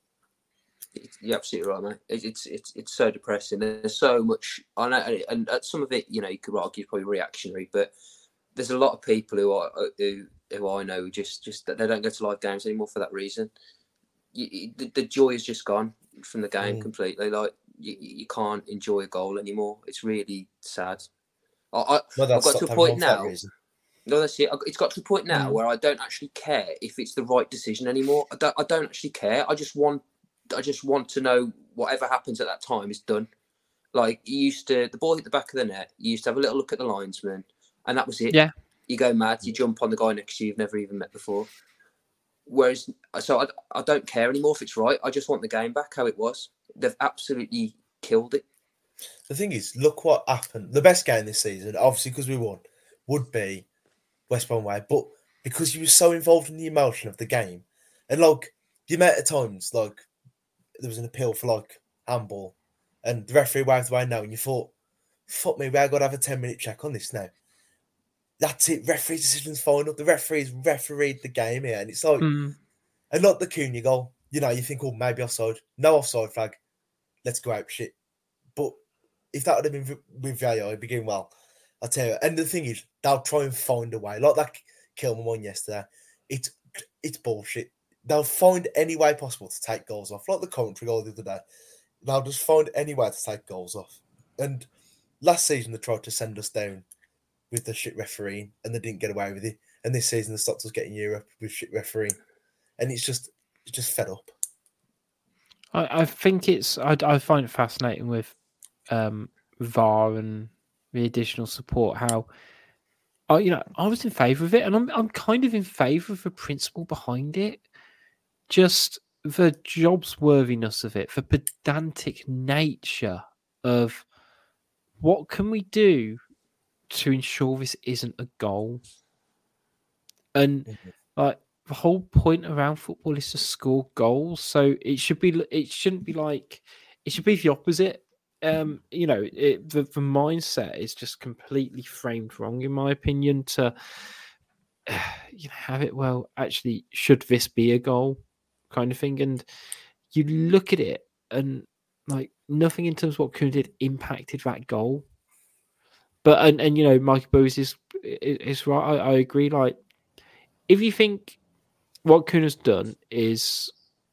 You're absolutely right, mate. It's so depressing. There's so much. I know, and some of it, you know, you could argue probably reactionary, but there's a lot of people who I know who just they don't go to live games anymore for that reason. The joy is just gone from the game completely. Like you can't enjoy a goal anymore. It's really sad. I've got to a point now. No, that's it. It's got to a point now where I don't actually care if it's the right decision anymore. I don't actually care. I just want to know whatever happens at that time is done. Like the ball hit the back of the net. You used to have a little look at the linesman, and that was it. Yeah. You go mad. You jump on the guy next to you you've never even met before. Whereas, so I don't care anymore if it's right. I just want the game back how it was. They've absolutely killed it. The thing is, look what happened. The best game this season, obviously because we won, would be West Brom away. But because you were so involved in the emotion of the game, and like the amount of times, like there was an appeal for like handball, and the referee waved away now, and you thought, "Fuck me, we've got to have a 10-minute check on this now." That's it. Referee decision's final. The referee's refereed the game here. And it's like, and not the Cunha goal. You know, you think, oh, maybe offside. No offside flag. let's go out shit. But if that would have been with VAR, it'd be going, well, I'll tell you. And the thing is, they'll try and find a way. Like that Kilman one yesterday. It's bullshit. They'll find any way possible to take goals off. Like the Coventry goal the other day. They'll just find any way to take goals off. And last season, they tried to send us down with the shit refereeing, and they didn't get away with it. And this season, they stopped us getting Europe with shit refereeing. And it's just fed up. I think I find it fascinating with VAR and the additional support. How I was in favour of it, and I'm kind of in favour of the principle behind it. Just the job's worthiness of it, the pedantic nature of what can we do to ensure this isn't a goal, and like. The whole point around football is to score goals, so it shouldn't be the opposite. The mindset is just completely framed wrong, in my opinion. To have it, well, actually, should this be a goal, kind of thing? And you look at it, and like nothing in terms of what Kuhn did impacted that goal. But Mikey Bowes is right. I agree. Like, if you think what Kuhn has done is,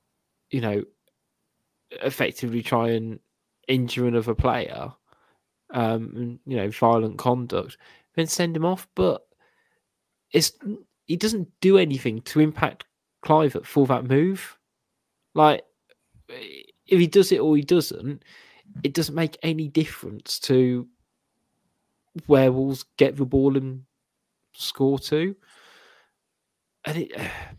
effectively try and injure another player, and violent conduct, then send him off. But he doesn't do anything to impact Kluivert for that move. Like, if he does it or he doesn't, it doesn't make any difference to where Wolves get the ball and score to. And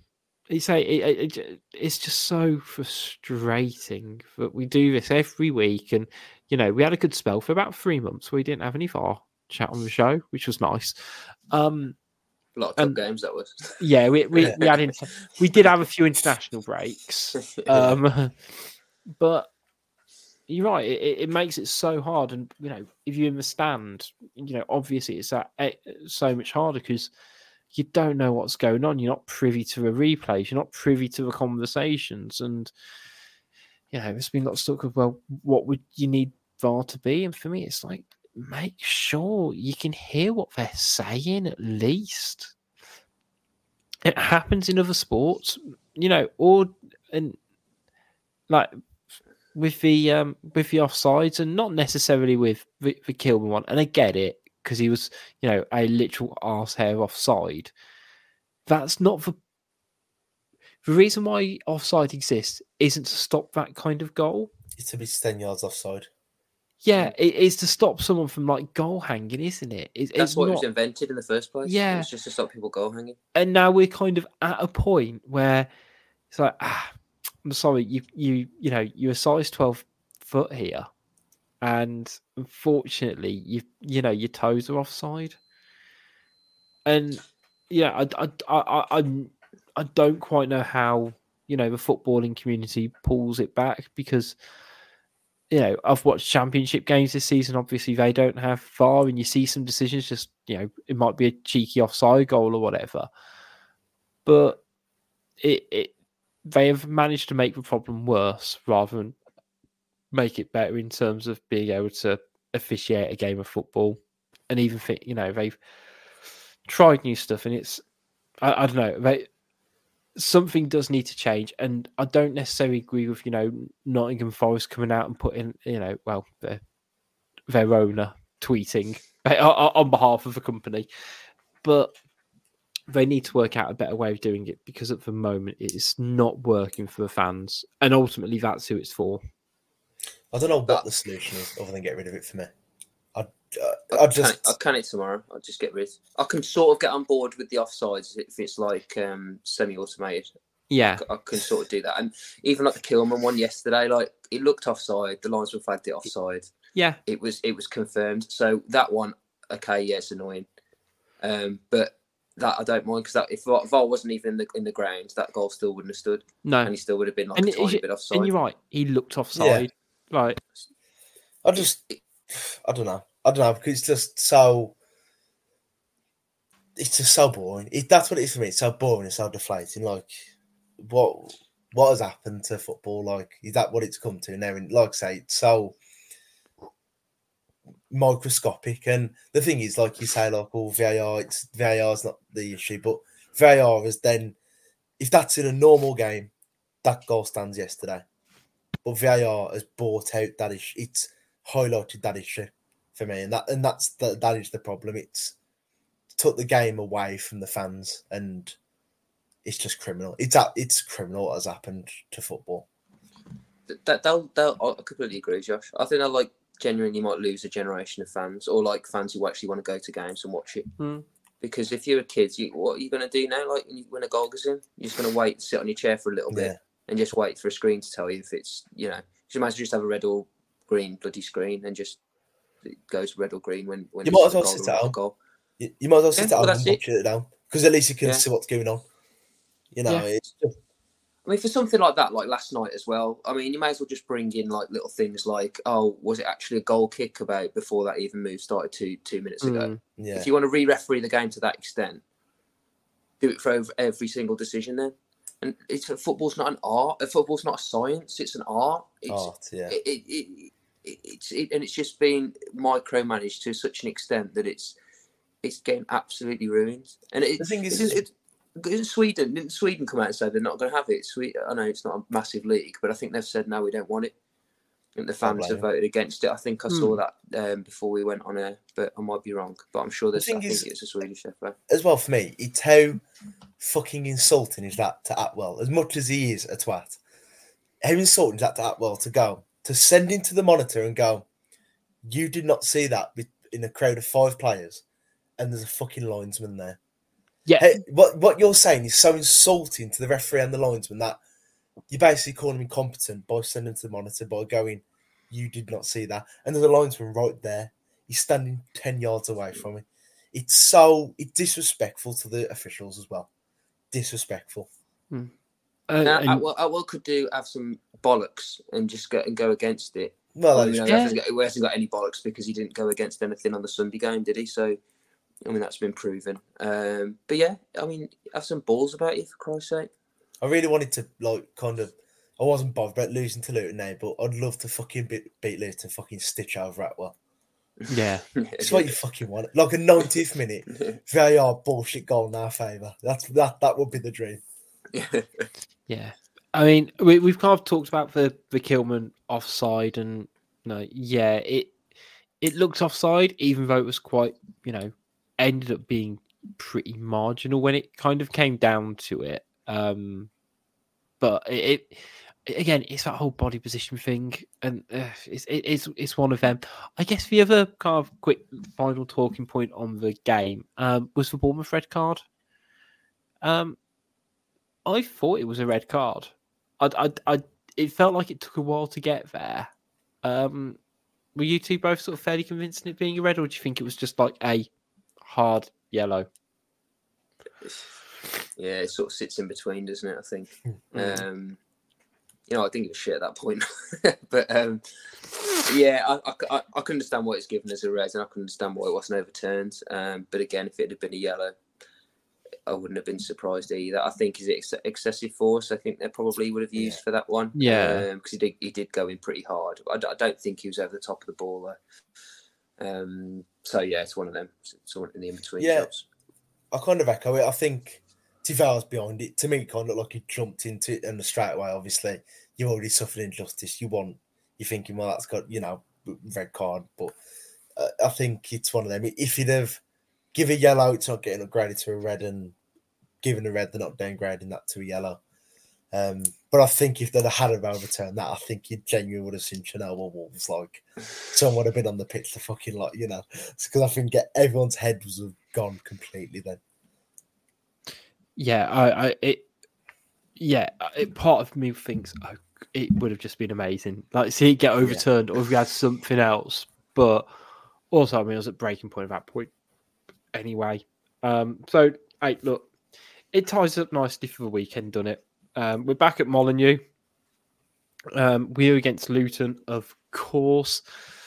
it's just so frustrating that we do this every week. And, we had a good spell for about 3 months where we didn't have any VAR chat on the show, which was nice. A lot of top games, that was. Yeah, we did have a few international breaks. But you're right, it makes it so hard. And, if you're in the stand, obviously it's so much harder because you don't know what's going on. You're not privy to the replays. You're not privy to the conversations. And, there's been lots of talk of, well, what would you need VAR to be? And for me, it's like, make sure you can hear what they're saying at least. It happens in other sports, like with the offsides, and not necessarily with the Kilman one. And I get it, because he was, a literal arsehair offside. That's not the reason why offside exists. Isn't to stop that kind of goal. It's to be 10 yards offside. Yeah, it is to stop someone from goal hanging, isn't it? That's what it was invented in the first place. Yeah, it was just to stop people goal hanging. And now we're kind of at a point where it's like, I'm sorry, you're a size 12 foot here. And unfortunately, your toes are offside, and I don't quite know how the footballing community pulls it back, because I've watched championship games this season. Obviously, they don't have VAR, and you see some decisions. Just it might be a cheeky offside goal or whatever, but they have managed to make the problem worse rather than make it better in terms of being able to officiate a game of football. And even think, they've tried new stuff, and it's, I don't know, something does need to change. And I don't necessarily agree with, Nottingham Forest coming out and putting, their owner tweeting on behalf of the company. But they need to work out a better way of doing it, because at the moment it's not working for the fans. And ultimately that's who it's for. I don't know what the solution is other than get rid of it for me. I'll can it tomorrow. I'll just get rid. I can sort of get on board with the offsides if it's like semi-automated. Yeah, I can sort of do that. And even like the Kilman one yesterday, like it looked offside. The linesman flagged it offside. Yeah, it was confirmed. So that one, okay, yeah, it's annoying. But that I don't mind, because if VAR wasn't even in the ground, that goal still wouldn't have stood. No, and he still would have been like a tiny bit offside. And you're right, he looked offside. Yeah. Right. I don't know, because it's just so boring. That's what it is for me. It's so boring. It's so deflating. Like, what what has happened to football? Like, is that what it's come to now? And like I say, it's so microscopic. And the thing is, like you say, like, oh, VAR's not the issue, but VAR is then, if that's in a normal game, that goal stands yesterday. But VAR has brought out that issue. It's highlighted that issue for me, and that is the problem. It's took the game away from the fans, and it's just criminal. It's criminal what has happened to football. I completely agree, Josh. I think they'll genuinely might lose a generation of fans, or fans who actually want to go to games and watch it. Because if you're a kid, what are you going to do now? When a goal goes in, you're just going to wait and sit on your chair for a little bit and just wait for a screen to tell you if it's, you might as well just have a red or green bloody screen and just it goes red or green when you might as well sit at home. You might as well sit at home and watch it down, because at least you can see what's going on. It's just... I mean, for something like that, like last night as well, I mean, you may as well just bring in little things like, oh, was it actually a goal kick about before that even move started 2 minutes ago? Yeah. If you want to re-referee the game to that extent, do it for every single decision then. And football's not an art. Football's not a science. It's an art. Art, yeah. It's just been micromanaged to such an extent that it's getting absolutely ruined. And the thing is, didn't Sweden come out and say they're not going to have it? I know it's not a massive league, but I think they've said no, we don't want it. I think the fans have voted against it. I think I saw that before we went on air, but I might be wrong. But I'm sure I think it's a Swedish FA. As well, for me, it's how fucking insulting is that to Atwell? As much as he is a twat, how insulting is that to Atwell to send into the monitor and go, you did not see that in a crowd of 5 players, and there's a fucking linesman there. Yeah. Hey, what you're saying is so insulting to the referee and the linesman that you basically call him incompetent by sending to the monitor by going, you did not see that. And there's a linesman right there. He's standing 10 yards away from him. It's disrespectful to the officials as well. Disrespectful. Atwell could have some bollocks and just go against it. Well, he hasn't got any bollocks because he didn't go against anything on the Sunday game, did he? So, I mean, that's been proven. But yeah, I mean, have some balls about you, for Christ's sake. I really wanted to, I wasn't bothered about losing to Luton now, but I'd love to fucking beat Luton, fucking stitch over Atwell. Yeah. It's what you fucking want. Like a 90th minute VAR bullshit goal in our favour. That would be the dream. Yeah. I mean, we've kind of talked about the Kilman offside, and it looked offside, even though it was quite, ended up being pretty marginal when it kind of came down to it. But it again, it's that whole body position thing, and it's one of them. I guess the other kind of quick final talking point on the game was the Bournemouth red card. I thought it was a red card. It felt like it took a while to get there. Were you two both sort of fairly convinced in it being a red, or do you think it was just like a hard yellow? Yeah, it sort of sits in between, doesn't it? I think. I think it was shit at that point. But yeah, I can understand why it's given as a red, and I can understand why it wasn't overturned. But again, if it had been a yellow, I wouldn't have been surprised either. I think is it excessive force? I think they probably would have used for that one. Yeah, because he did go in pretty hard. I don't think he was over the top of the ball though. So yeah, it's one of them. It's one in the in-between shots. I kind of echo it. I think Tival's behind it. To me, it kind of looked like he jumped into it, and straight away, obviously, you already suffered injustice. You're thinking, well, that's got, red card. But I think it's one of them. If you'd have given a yellow, it's not getting upgraded to a red, and given a red, they're not downgrading that to a yellow. But I think if they'd had overturned that, I think you genuinely would have seen Chernobyl Wolves. Someone would have been on the pitch to fucking because I think everyone's head was gone completely then. Yeah, part of me thinks it would have just been amazing. See it get overturned, or if we had something else. But also, I mean, I was at breaking point at that point anyway. So, hey, look, it ties up nicely for the weekend, doesn't it? We're back at Molineux. We're against Luton, of course.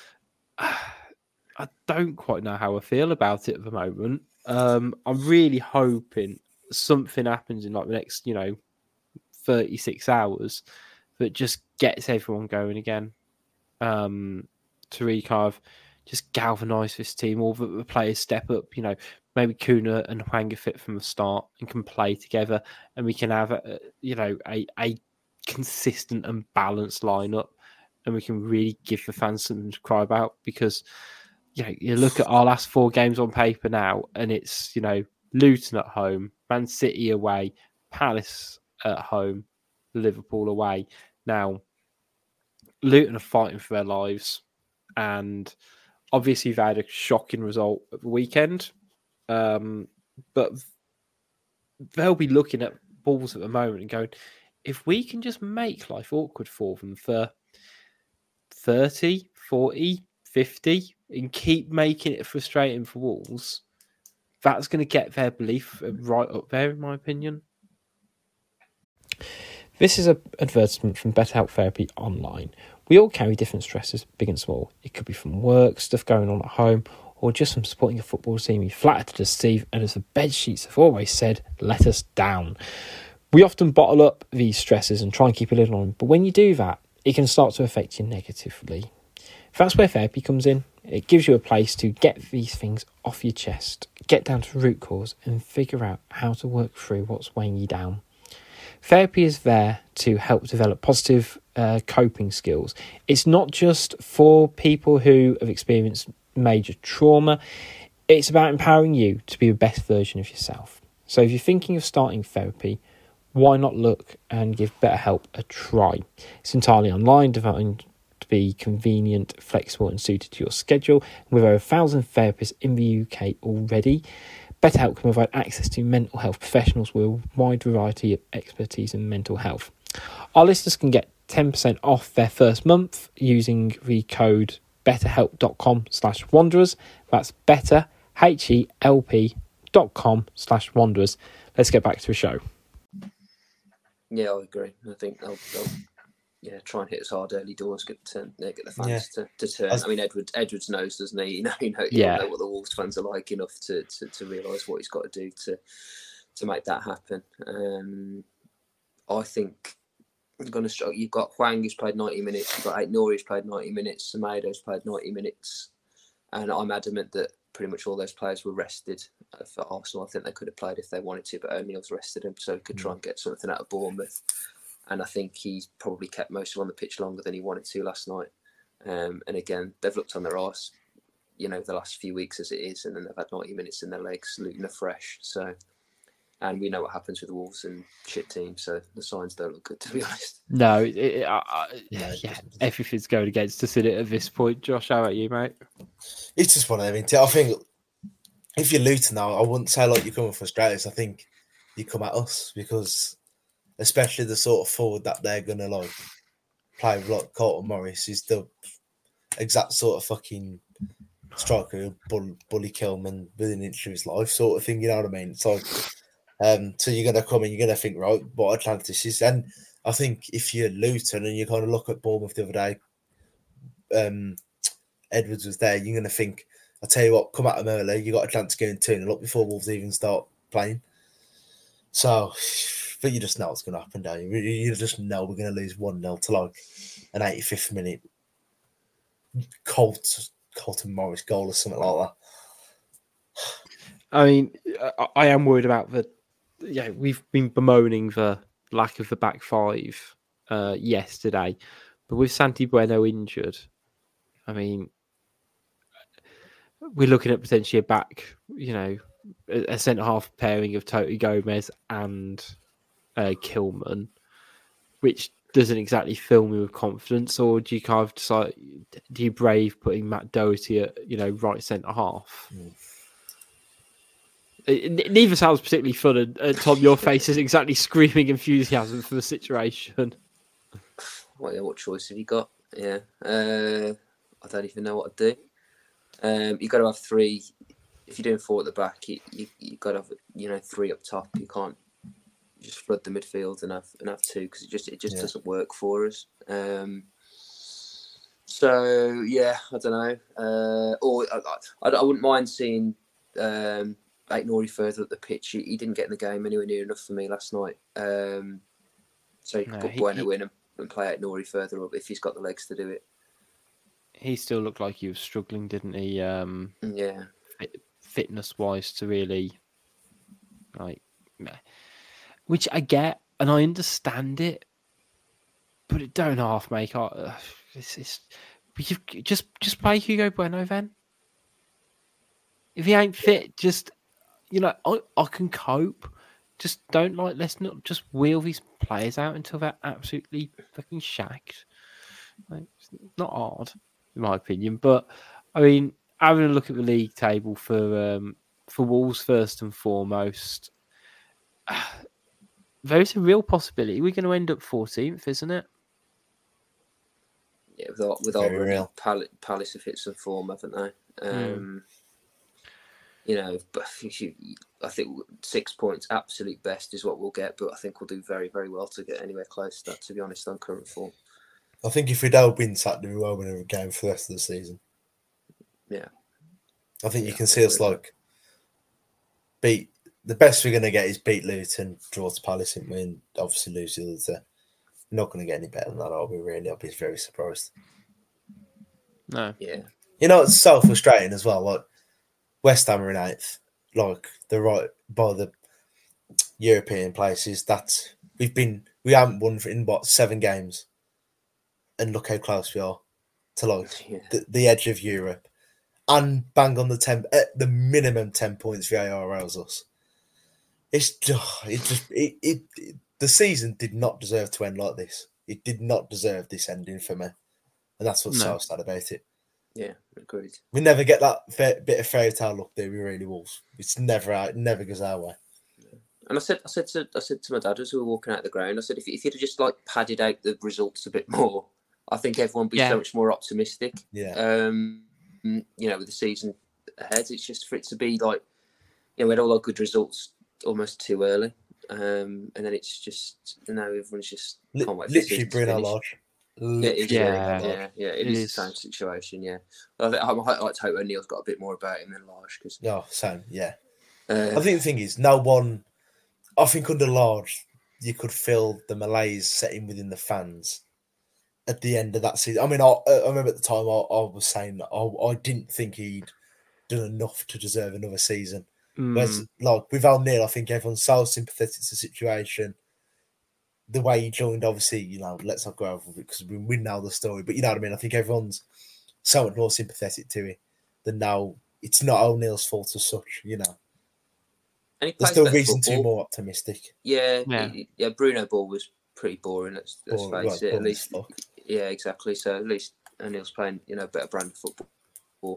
I don't quite know how I feel about it at the moment. I'm really hoping something happens in the next, 36 hours that just gets everyone going again. To really kind of just galvanise this team. All the players step up. Maybe Kuna and Hwang get fit from the start and can play together, and we can have a consistent and balanced lineup, and we can really give the fans something to cry about. Because you look at our last 4 games on paper now, and it's Luton at home, Man City away, Palace at home, Liverpool away. Now Luton are fighting for their lives, and obviously they had a shocking result at the weekend. But they'll be looking at balls at the moment and going, if we can just make life awkward for them for 30, 40, 50 and keep making it frustrating for Wolves, that's going to get their belief right up there, in my opinion. This is an advertisement from BetterHelp Therapy Online. We all carry different stresses, big and small. It could be from work, stuff going on at home, or just from supporting a football team you flattered to deceive, and as the bed sheets have always said, let us down. We often bottle up these stresses and try and keep a lid on them, but when you do that, it can start to affect you negatively. That's where therapy comes in. It gives you a place to get these things off your chest, get down to root cause, and figure out how to work through what's weighing you down. Therapy is there to help develop positive coping skills. It's not just for people who have experienced major trauma. It's about empowering you to be the best version of yourself. So if you're thinking of starting therapy, why not look and give BetterHelp a try? It's entirely online, designed to be convenient, flexible and suited to your schedule. With over 1,000 therapists in the UK already, BetterHelp can provide access to mental health professionals with a wide variety of expertise in mental health. Our listeners can get 10% off their first month using the code betterhelp.com/wanderers. That's better, HELP.com/wanderers. Let's get back to the show. Yeah, I agree. I think they'll try and hit us hard early doors, get the fans to turn. I mean, Edwards knows, doesn't he? He'll know what the Wolves fans are like enough to realise what he's got to do to make that happen. I think you've got Hwang who's played 90 minutes, you've got Aït-Nouri who's played 90 minutes, Semedo's played 90 minutes, and I'm adamant that pretty much all those players were rested for Arsenal. I think they could have played if they wanted to, but O'Neill's rested him so he could try and get something out of Bournemouth. And I think he's probably kept most of them on the pitch longer than he wanted to last night. And again, they've looked on their arse, the last few weeks as it is, and then they've had 90 minutes in their legs, Luton are fresh. So, and we know what happens with the Wolves and shit teams, so the signs don't look good, to be honest. No, everything's going against us at this point. Josh, how about you, mate? It's just one of them. I think if you're Luton now, I wouldn't say like you're coming frustrated. I think you come at us because, especially the sort of forward that they're gonna like play with, like Carlton Morris, is the exact sort of fucking striker who bully Kilman within an inch of his life, sort of thing. You know what I mean? It's like, so you're gonna come and you're gonna think, right, what Atlantis is. And I think if you're Luton and you kind of look at Bournemouth the other day, Edwards was there, you're gonna think, I'll tell you what, come at them early. You got a chance to go and 2-0 before Wolves even start playing. So, but you just know what's going to happen, don't you? You just know we're going to lose 1-0 to like an 85th minute Carlton Morris goal or something like that. I mean, I am worried about we've been bemoaning the lack of the back five yesterday, but with Santi Bueno injured, I mean, we're looking at potentially a back, a centre-half pairing of Toti Gomez and Kilman, which doesn't exactly fill me with confidence. Or do you kind of decide, do you brave putting Matt Doherty at, right centre-half? Neither sounds particularly fun, and Tom, your face is exactly screaming enthusiasm for the situation. Well, yeah, what choice have you got? Yeah, I don't even know what to do. You've got to have three. If you're doing four at the back, you've got to have 3 up top. You can't just flood the midfield and have 2 because it just doesn't work for us. So yeah, I don't know. Or I wouldn't mind seeing Aït-Nouri further up the pitch. He didn't get in the game anywhere near enough for me last night. So you can put Bueno in and play out Nori further up if he's got the legs to do it. He still looked like he was struggling, didn't he? Yeah. Fitness-wise to really, which I get and I understand it, but it don't half make. Just play Hugo Bueno then. If he ain't fit, just I can cope. Just don't let's not just wheel these players out until they're absolutely fucking shagged. It's not hard, in my opinion. But I mean, having a look at the league table for Wolves first and foremost, there is a real possibility we're going to end up 14th, isn't it? Yeah, with our Palace have hit some form, haven't they? But I think 6 points, absolute best, is what we'll get. But I think we'll do very, very well to get anywhere close to that, to be honest, on current form. I think if we don't win Saturday, we won't win a game for the rest of the season. Yeah. I think you can see us beat. The best we're going to get is beat Luton, draw to Palace, and obviously lose the other two. We're not going to get any better than that, are we, really? I'll be very surprised. No. Yeah. It's so frustrating as well. West Ham are in 8th, they're right by the European places. We haven't won in 7 games, and look how close we are to the edge of Europe, and bang on the minimum 10 points VAR owes us. The season did not deserve to end like this. It did not deserve this ending for me, and that's what's so sad about it. Yeah, agreed. We never get that bit of fairy tale look, do we? Really, Wolves. It's never goes our way. And I said to my dad as we were walking out the ground, I said, if you'd have just padded out the results a bit more, I think everyone would be so much more optimistic. Yeah. With the season ahead, it's just for it to be we had all our good results almost too early, and then it's just everyone's just can't wait for literally Bruno Lage. It is the same situation. Yeah, I like to hope O'Neill's got a bit more about him than Lage. Same. Yeah, I think the thing is, no one. I think under Lage, you could feel the malaise setting within the fans at the end of that season. I mean, I remember at the time I was saying that I didn't think he'd done enough to deserve another season. Whereas, with O'Neill, I think everyone's so sympathetic to the situation. The way he joined, obviously, let's not go over it because we know the story. But you know what I mean? I think everyone's so much more sympathetic to it than now. It's not O'Neill's fault as such, And there's still reason to be more optimistic. Yeah. Bruno Ball was pretty boring, let's face it. At least, yeah, exactly. So at least O'Neill's playing, better brand of football.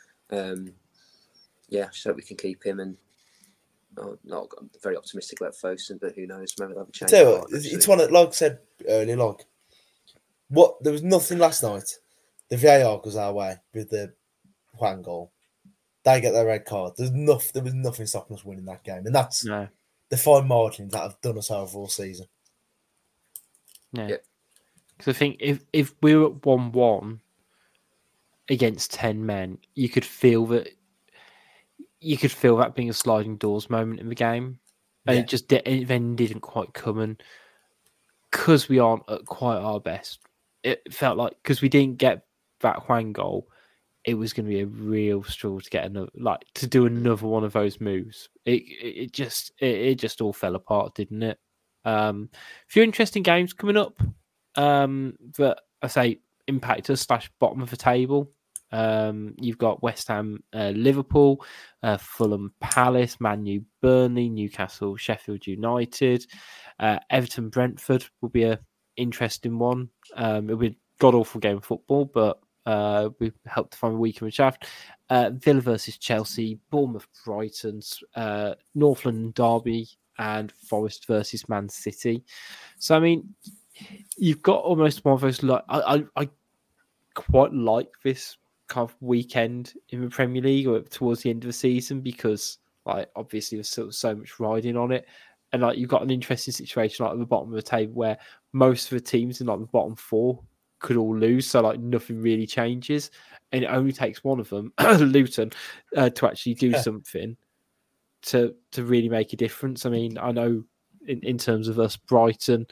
So we can keep him and. I'm very optimistic about Fosun, but who knows? Maybe that'll change. It's one that, like I said earlier, there was nothing last night. The VAR goes our way with the Juan goal. They get their red card. There was nothing stopping us winning that game, and that's the fine margins that have done us over all season. Yeah, because I think if we were at 1-1 against 10 men, you could feel that. You could feel that being a sliding doors moment in the game, and it then didn't quite come. And because we aren't at quite our best, it felt like because we didn't get that Juan goal, it was going to be a real struggle to get to do another one of those moves. It just all fell apart, didn't it? A few interesting games coming up. That I say impact us / bottom of the table. You've got West Ham, Liverpool, Fulham, Palace, Man U, Burnley, Newcastle, Sheffield United, Everton, Brentford will be an interesting one. It'll be a god-awful game of football, but we helped to find a week in the shaft. Villa versus Chelsea, Bournemouth, Brighton, North London Derby, and Forest versus Man City. So, I mean, you've got almost one of those. I quite like this kind of weekend in the Premier League or towards the end of the season because obviously there's still so much riding on it, and you've got an interesting situation at the bottom of the table where most of the teams in the bottom 4 could all lose, so nothing really changes, and it only takes one of them, Luton, to actually do something to really make a difference. I mean, I know in terms of us, Brighton,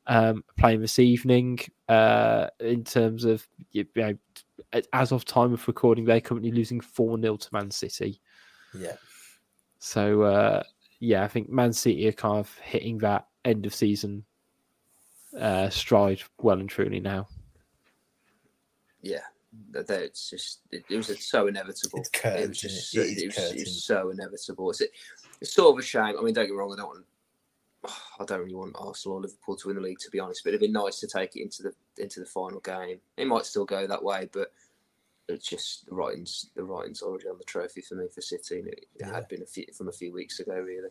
playing this evening. In terms of, as of time of recording, they're currently losing 4-0 to Man City. Yeah. So, I think Man City are kind of hitting that end of season stride well and truly now. Yeah. It's just it was so inevitable. It's curtains, it was just it was so inevitable. It's sort of a shame. I mean, don't get me wrong. I don't really want Arsenal or Liverpool to win the league, to be honest. But it'd be nice to take it into the final game. It might still go that way, but it's just the writing's already on the trophy for me for City. And it had been from a few weeks ago, really.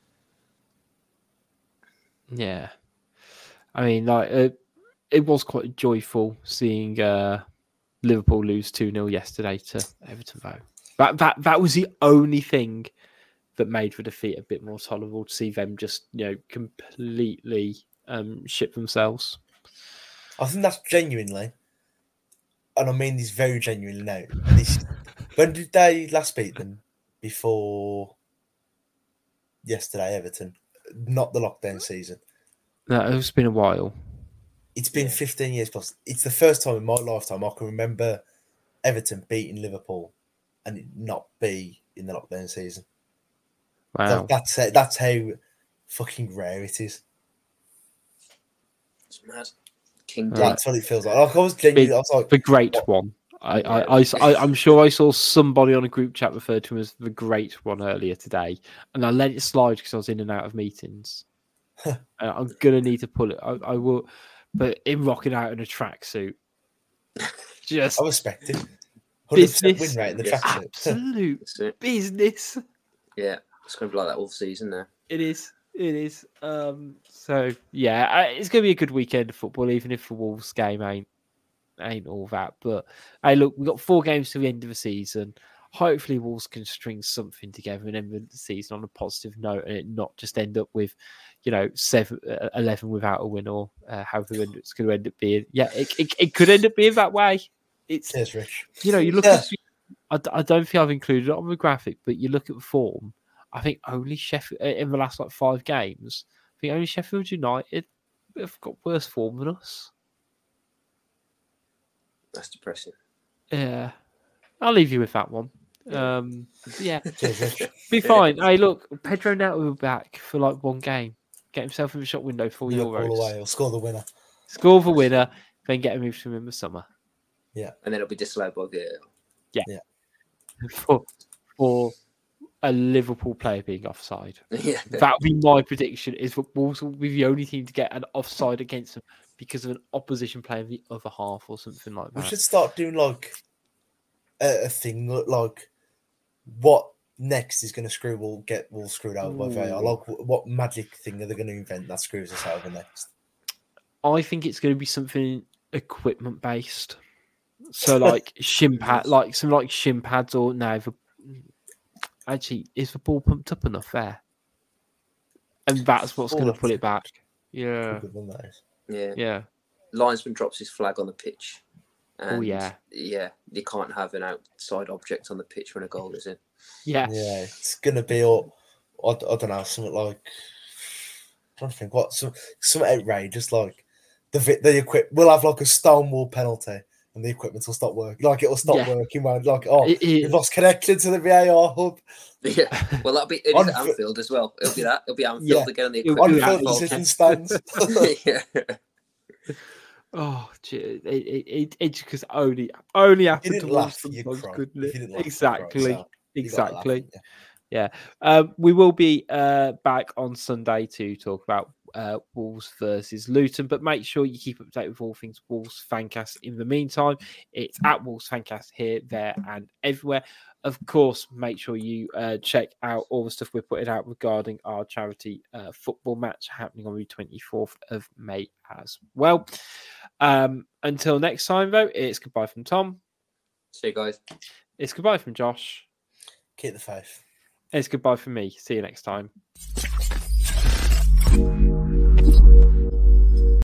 Yeah, I mean, it was quite joyful seeing Liverpool lose 2-0 yesterday to Everton, though. That was the only thing that made the defeat a bit more tolerable, to see them just, completely shit themselves. I think that's genuinely, and I mean this very genuinely now. When did they last beat them? Before yesterday, Everton. Not the lockdown season. No, it's been a while. It's been 15 years plus. It's the first time in my lifetime I can remember Everton beating Liverpool and it not be in the lockdown season. Wow. That's how fucking rare it is. It's mad. King Right. That's what it feels like. I was genuinely, I was like, the great one. I'm sure I saw somebody on a group chat refer to him as the great one earlier today, and I let it slide because I was in and out of meetings. I'm gonna need to pull it. I will, but him rocking out in a tracksuit, just I respect it. 100% business, win rate in the tracksuit. absolute business. Yeah, it's going to be like that all season now. It is. So yeah, it's going to be a good weekend of football, even if the Wolves game ain't all that. But hey, look, we've got 4 games to the end of the season. Hopefully, Wolves can string something together and end the season on a positive note, and it not just end up with, 11 without a win, or however it's going to end up being. Yeah, it could end up being that way. Cheers, Rich. You look at. I don't think I've included it on the graphic, but you look at the form. I think only Sheffield in the last 5 games. I think only Sheffield United have got worse form than us. That's depressing. Yeah, I'll leave you with that one. Yeah. Be fine. Hey, look, Pedro Neto will be back for like 1 game. Get himself in the shop window for Euros. Away, or score the winner. Score the winner, then get him moved to him in the summer. Yeah, and then it'll be disallowed by VAR. Yeah. For a Liverpool player being offside. Yeah, that would be my prediction. Is that Wolves will be the only team to get an offside against them because of an opposition player in the other half or something like that. We should start doing like a thing like what next is going to screw Wolves screwed out by VAR. Like what magic thing are they going to invent that screws us over next? I think it's going to be something equipment based. So like shin pad, like some like shin pads, or no. Actually, is the ball pumped up enough there? And that's what's going to pull it back. Yeah. Yeah. Linesman drops his flag on the pitch. And yeah, you can't have an outside object on the pitch when a goal is in. Yeah. Yeah, it's going to be all, I don't know, something like, I'm trying to think, what, some outrageous, like, the equipment, we'll have like a Stonewall penalty. And the equipment will stop working. Like, it'll stop working. Like, we've lost connection to the VAR hub. Yeah. Well, that'll be it is at Anfield as well. It'll be that. It'll be Anfield again on the equipment. Anfield decision stands. Yeah. Oh, it's because only happened to laugh, Exactly. Yeah. We will be back on Sunday to talk about Wolves versus Luton, but make sure you keep up to date with all things Wolves Fancast. In the meantime, it's at Wolves Fancast here, there, and everywhere. Of course, make sure you check out all the stuff we're putting out regarding our charity football match happening on the 24th of May as well. Until next time, though, it's goodbye from Tom. See you guys. It's goodbye from Josh. Keep the faith. It's goodbye from me. See you next time.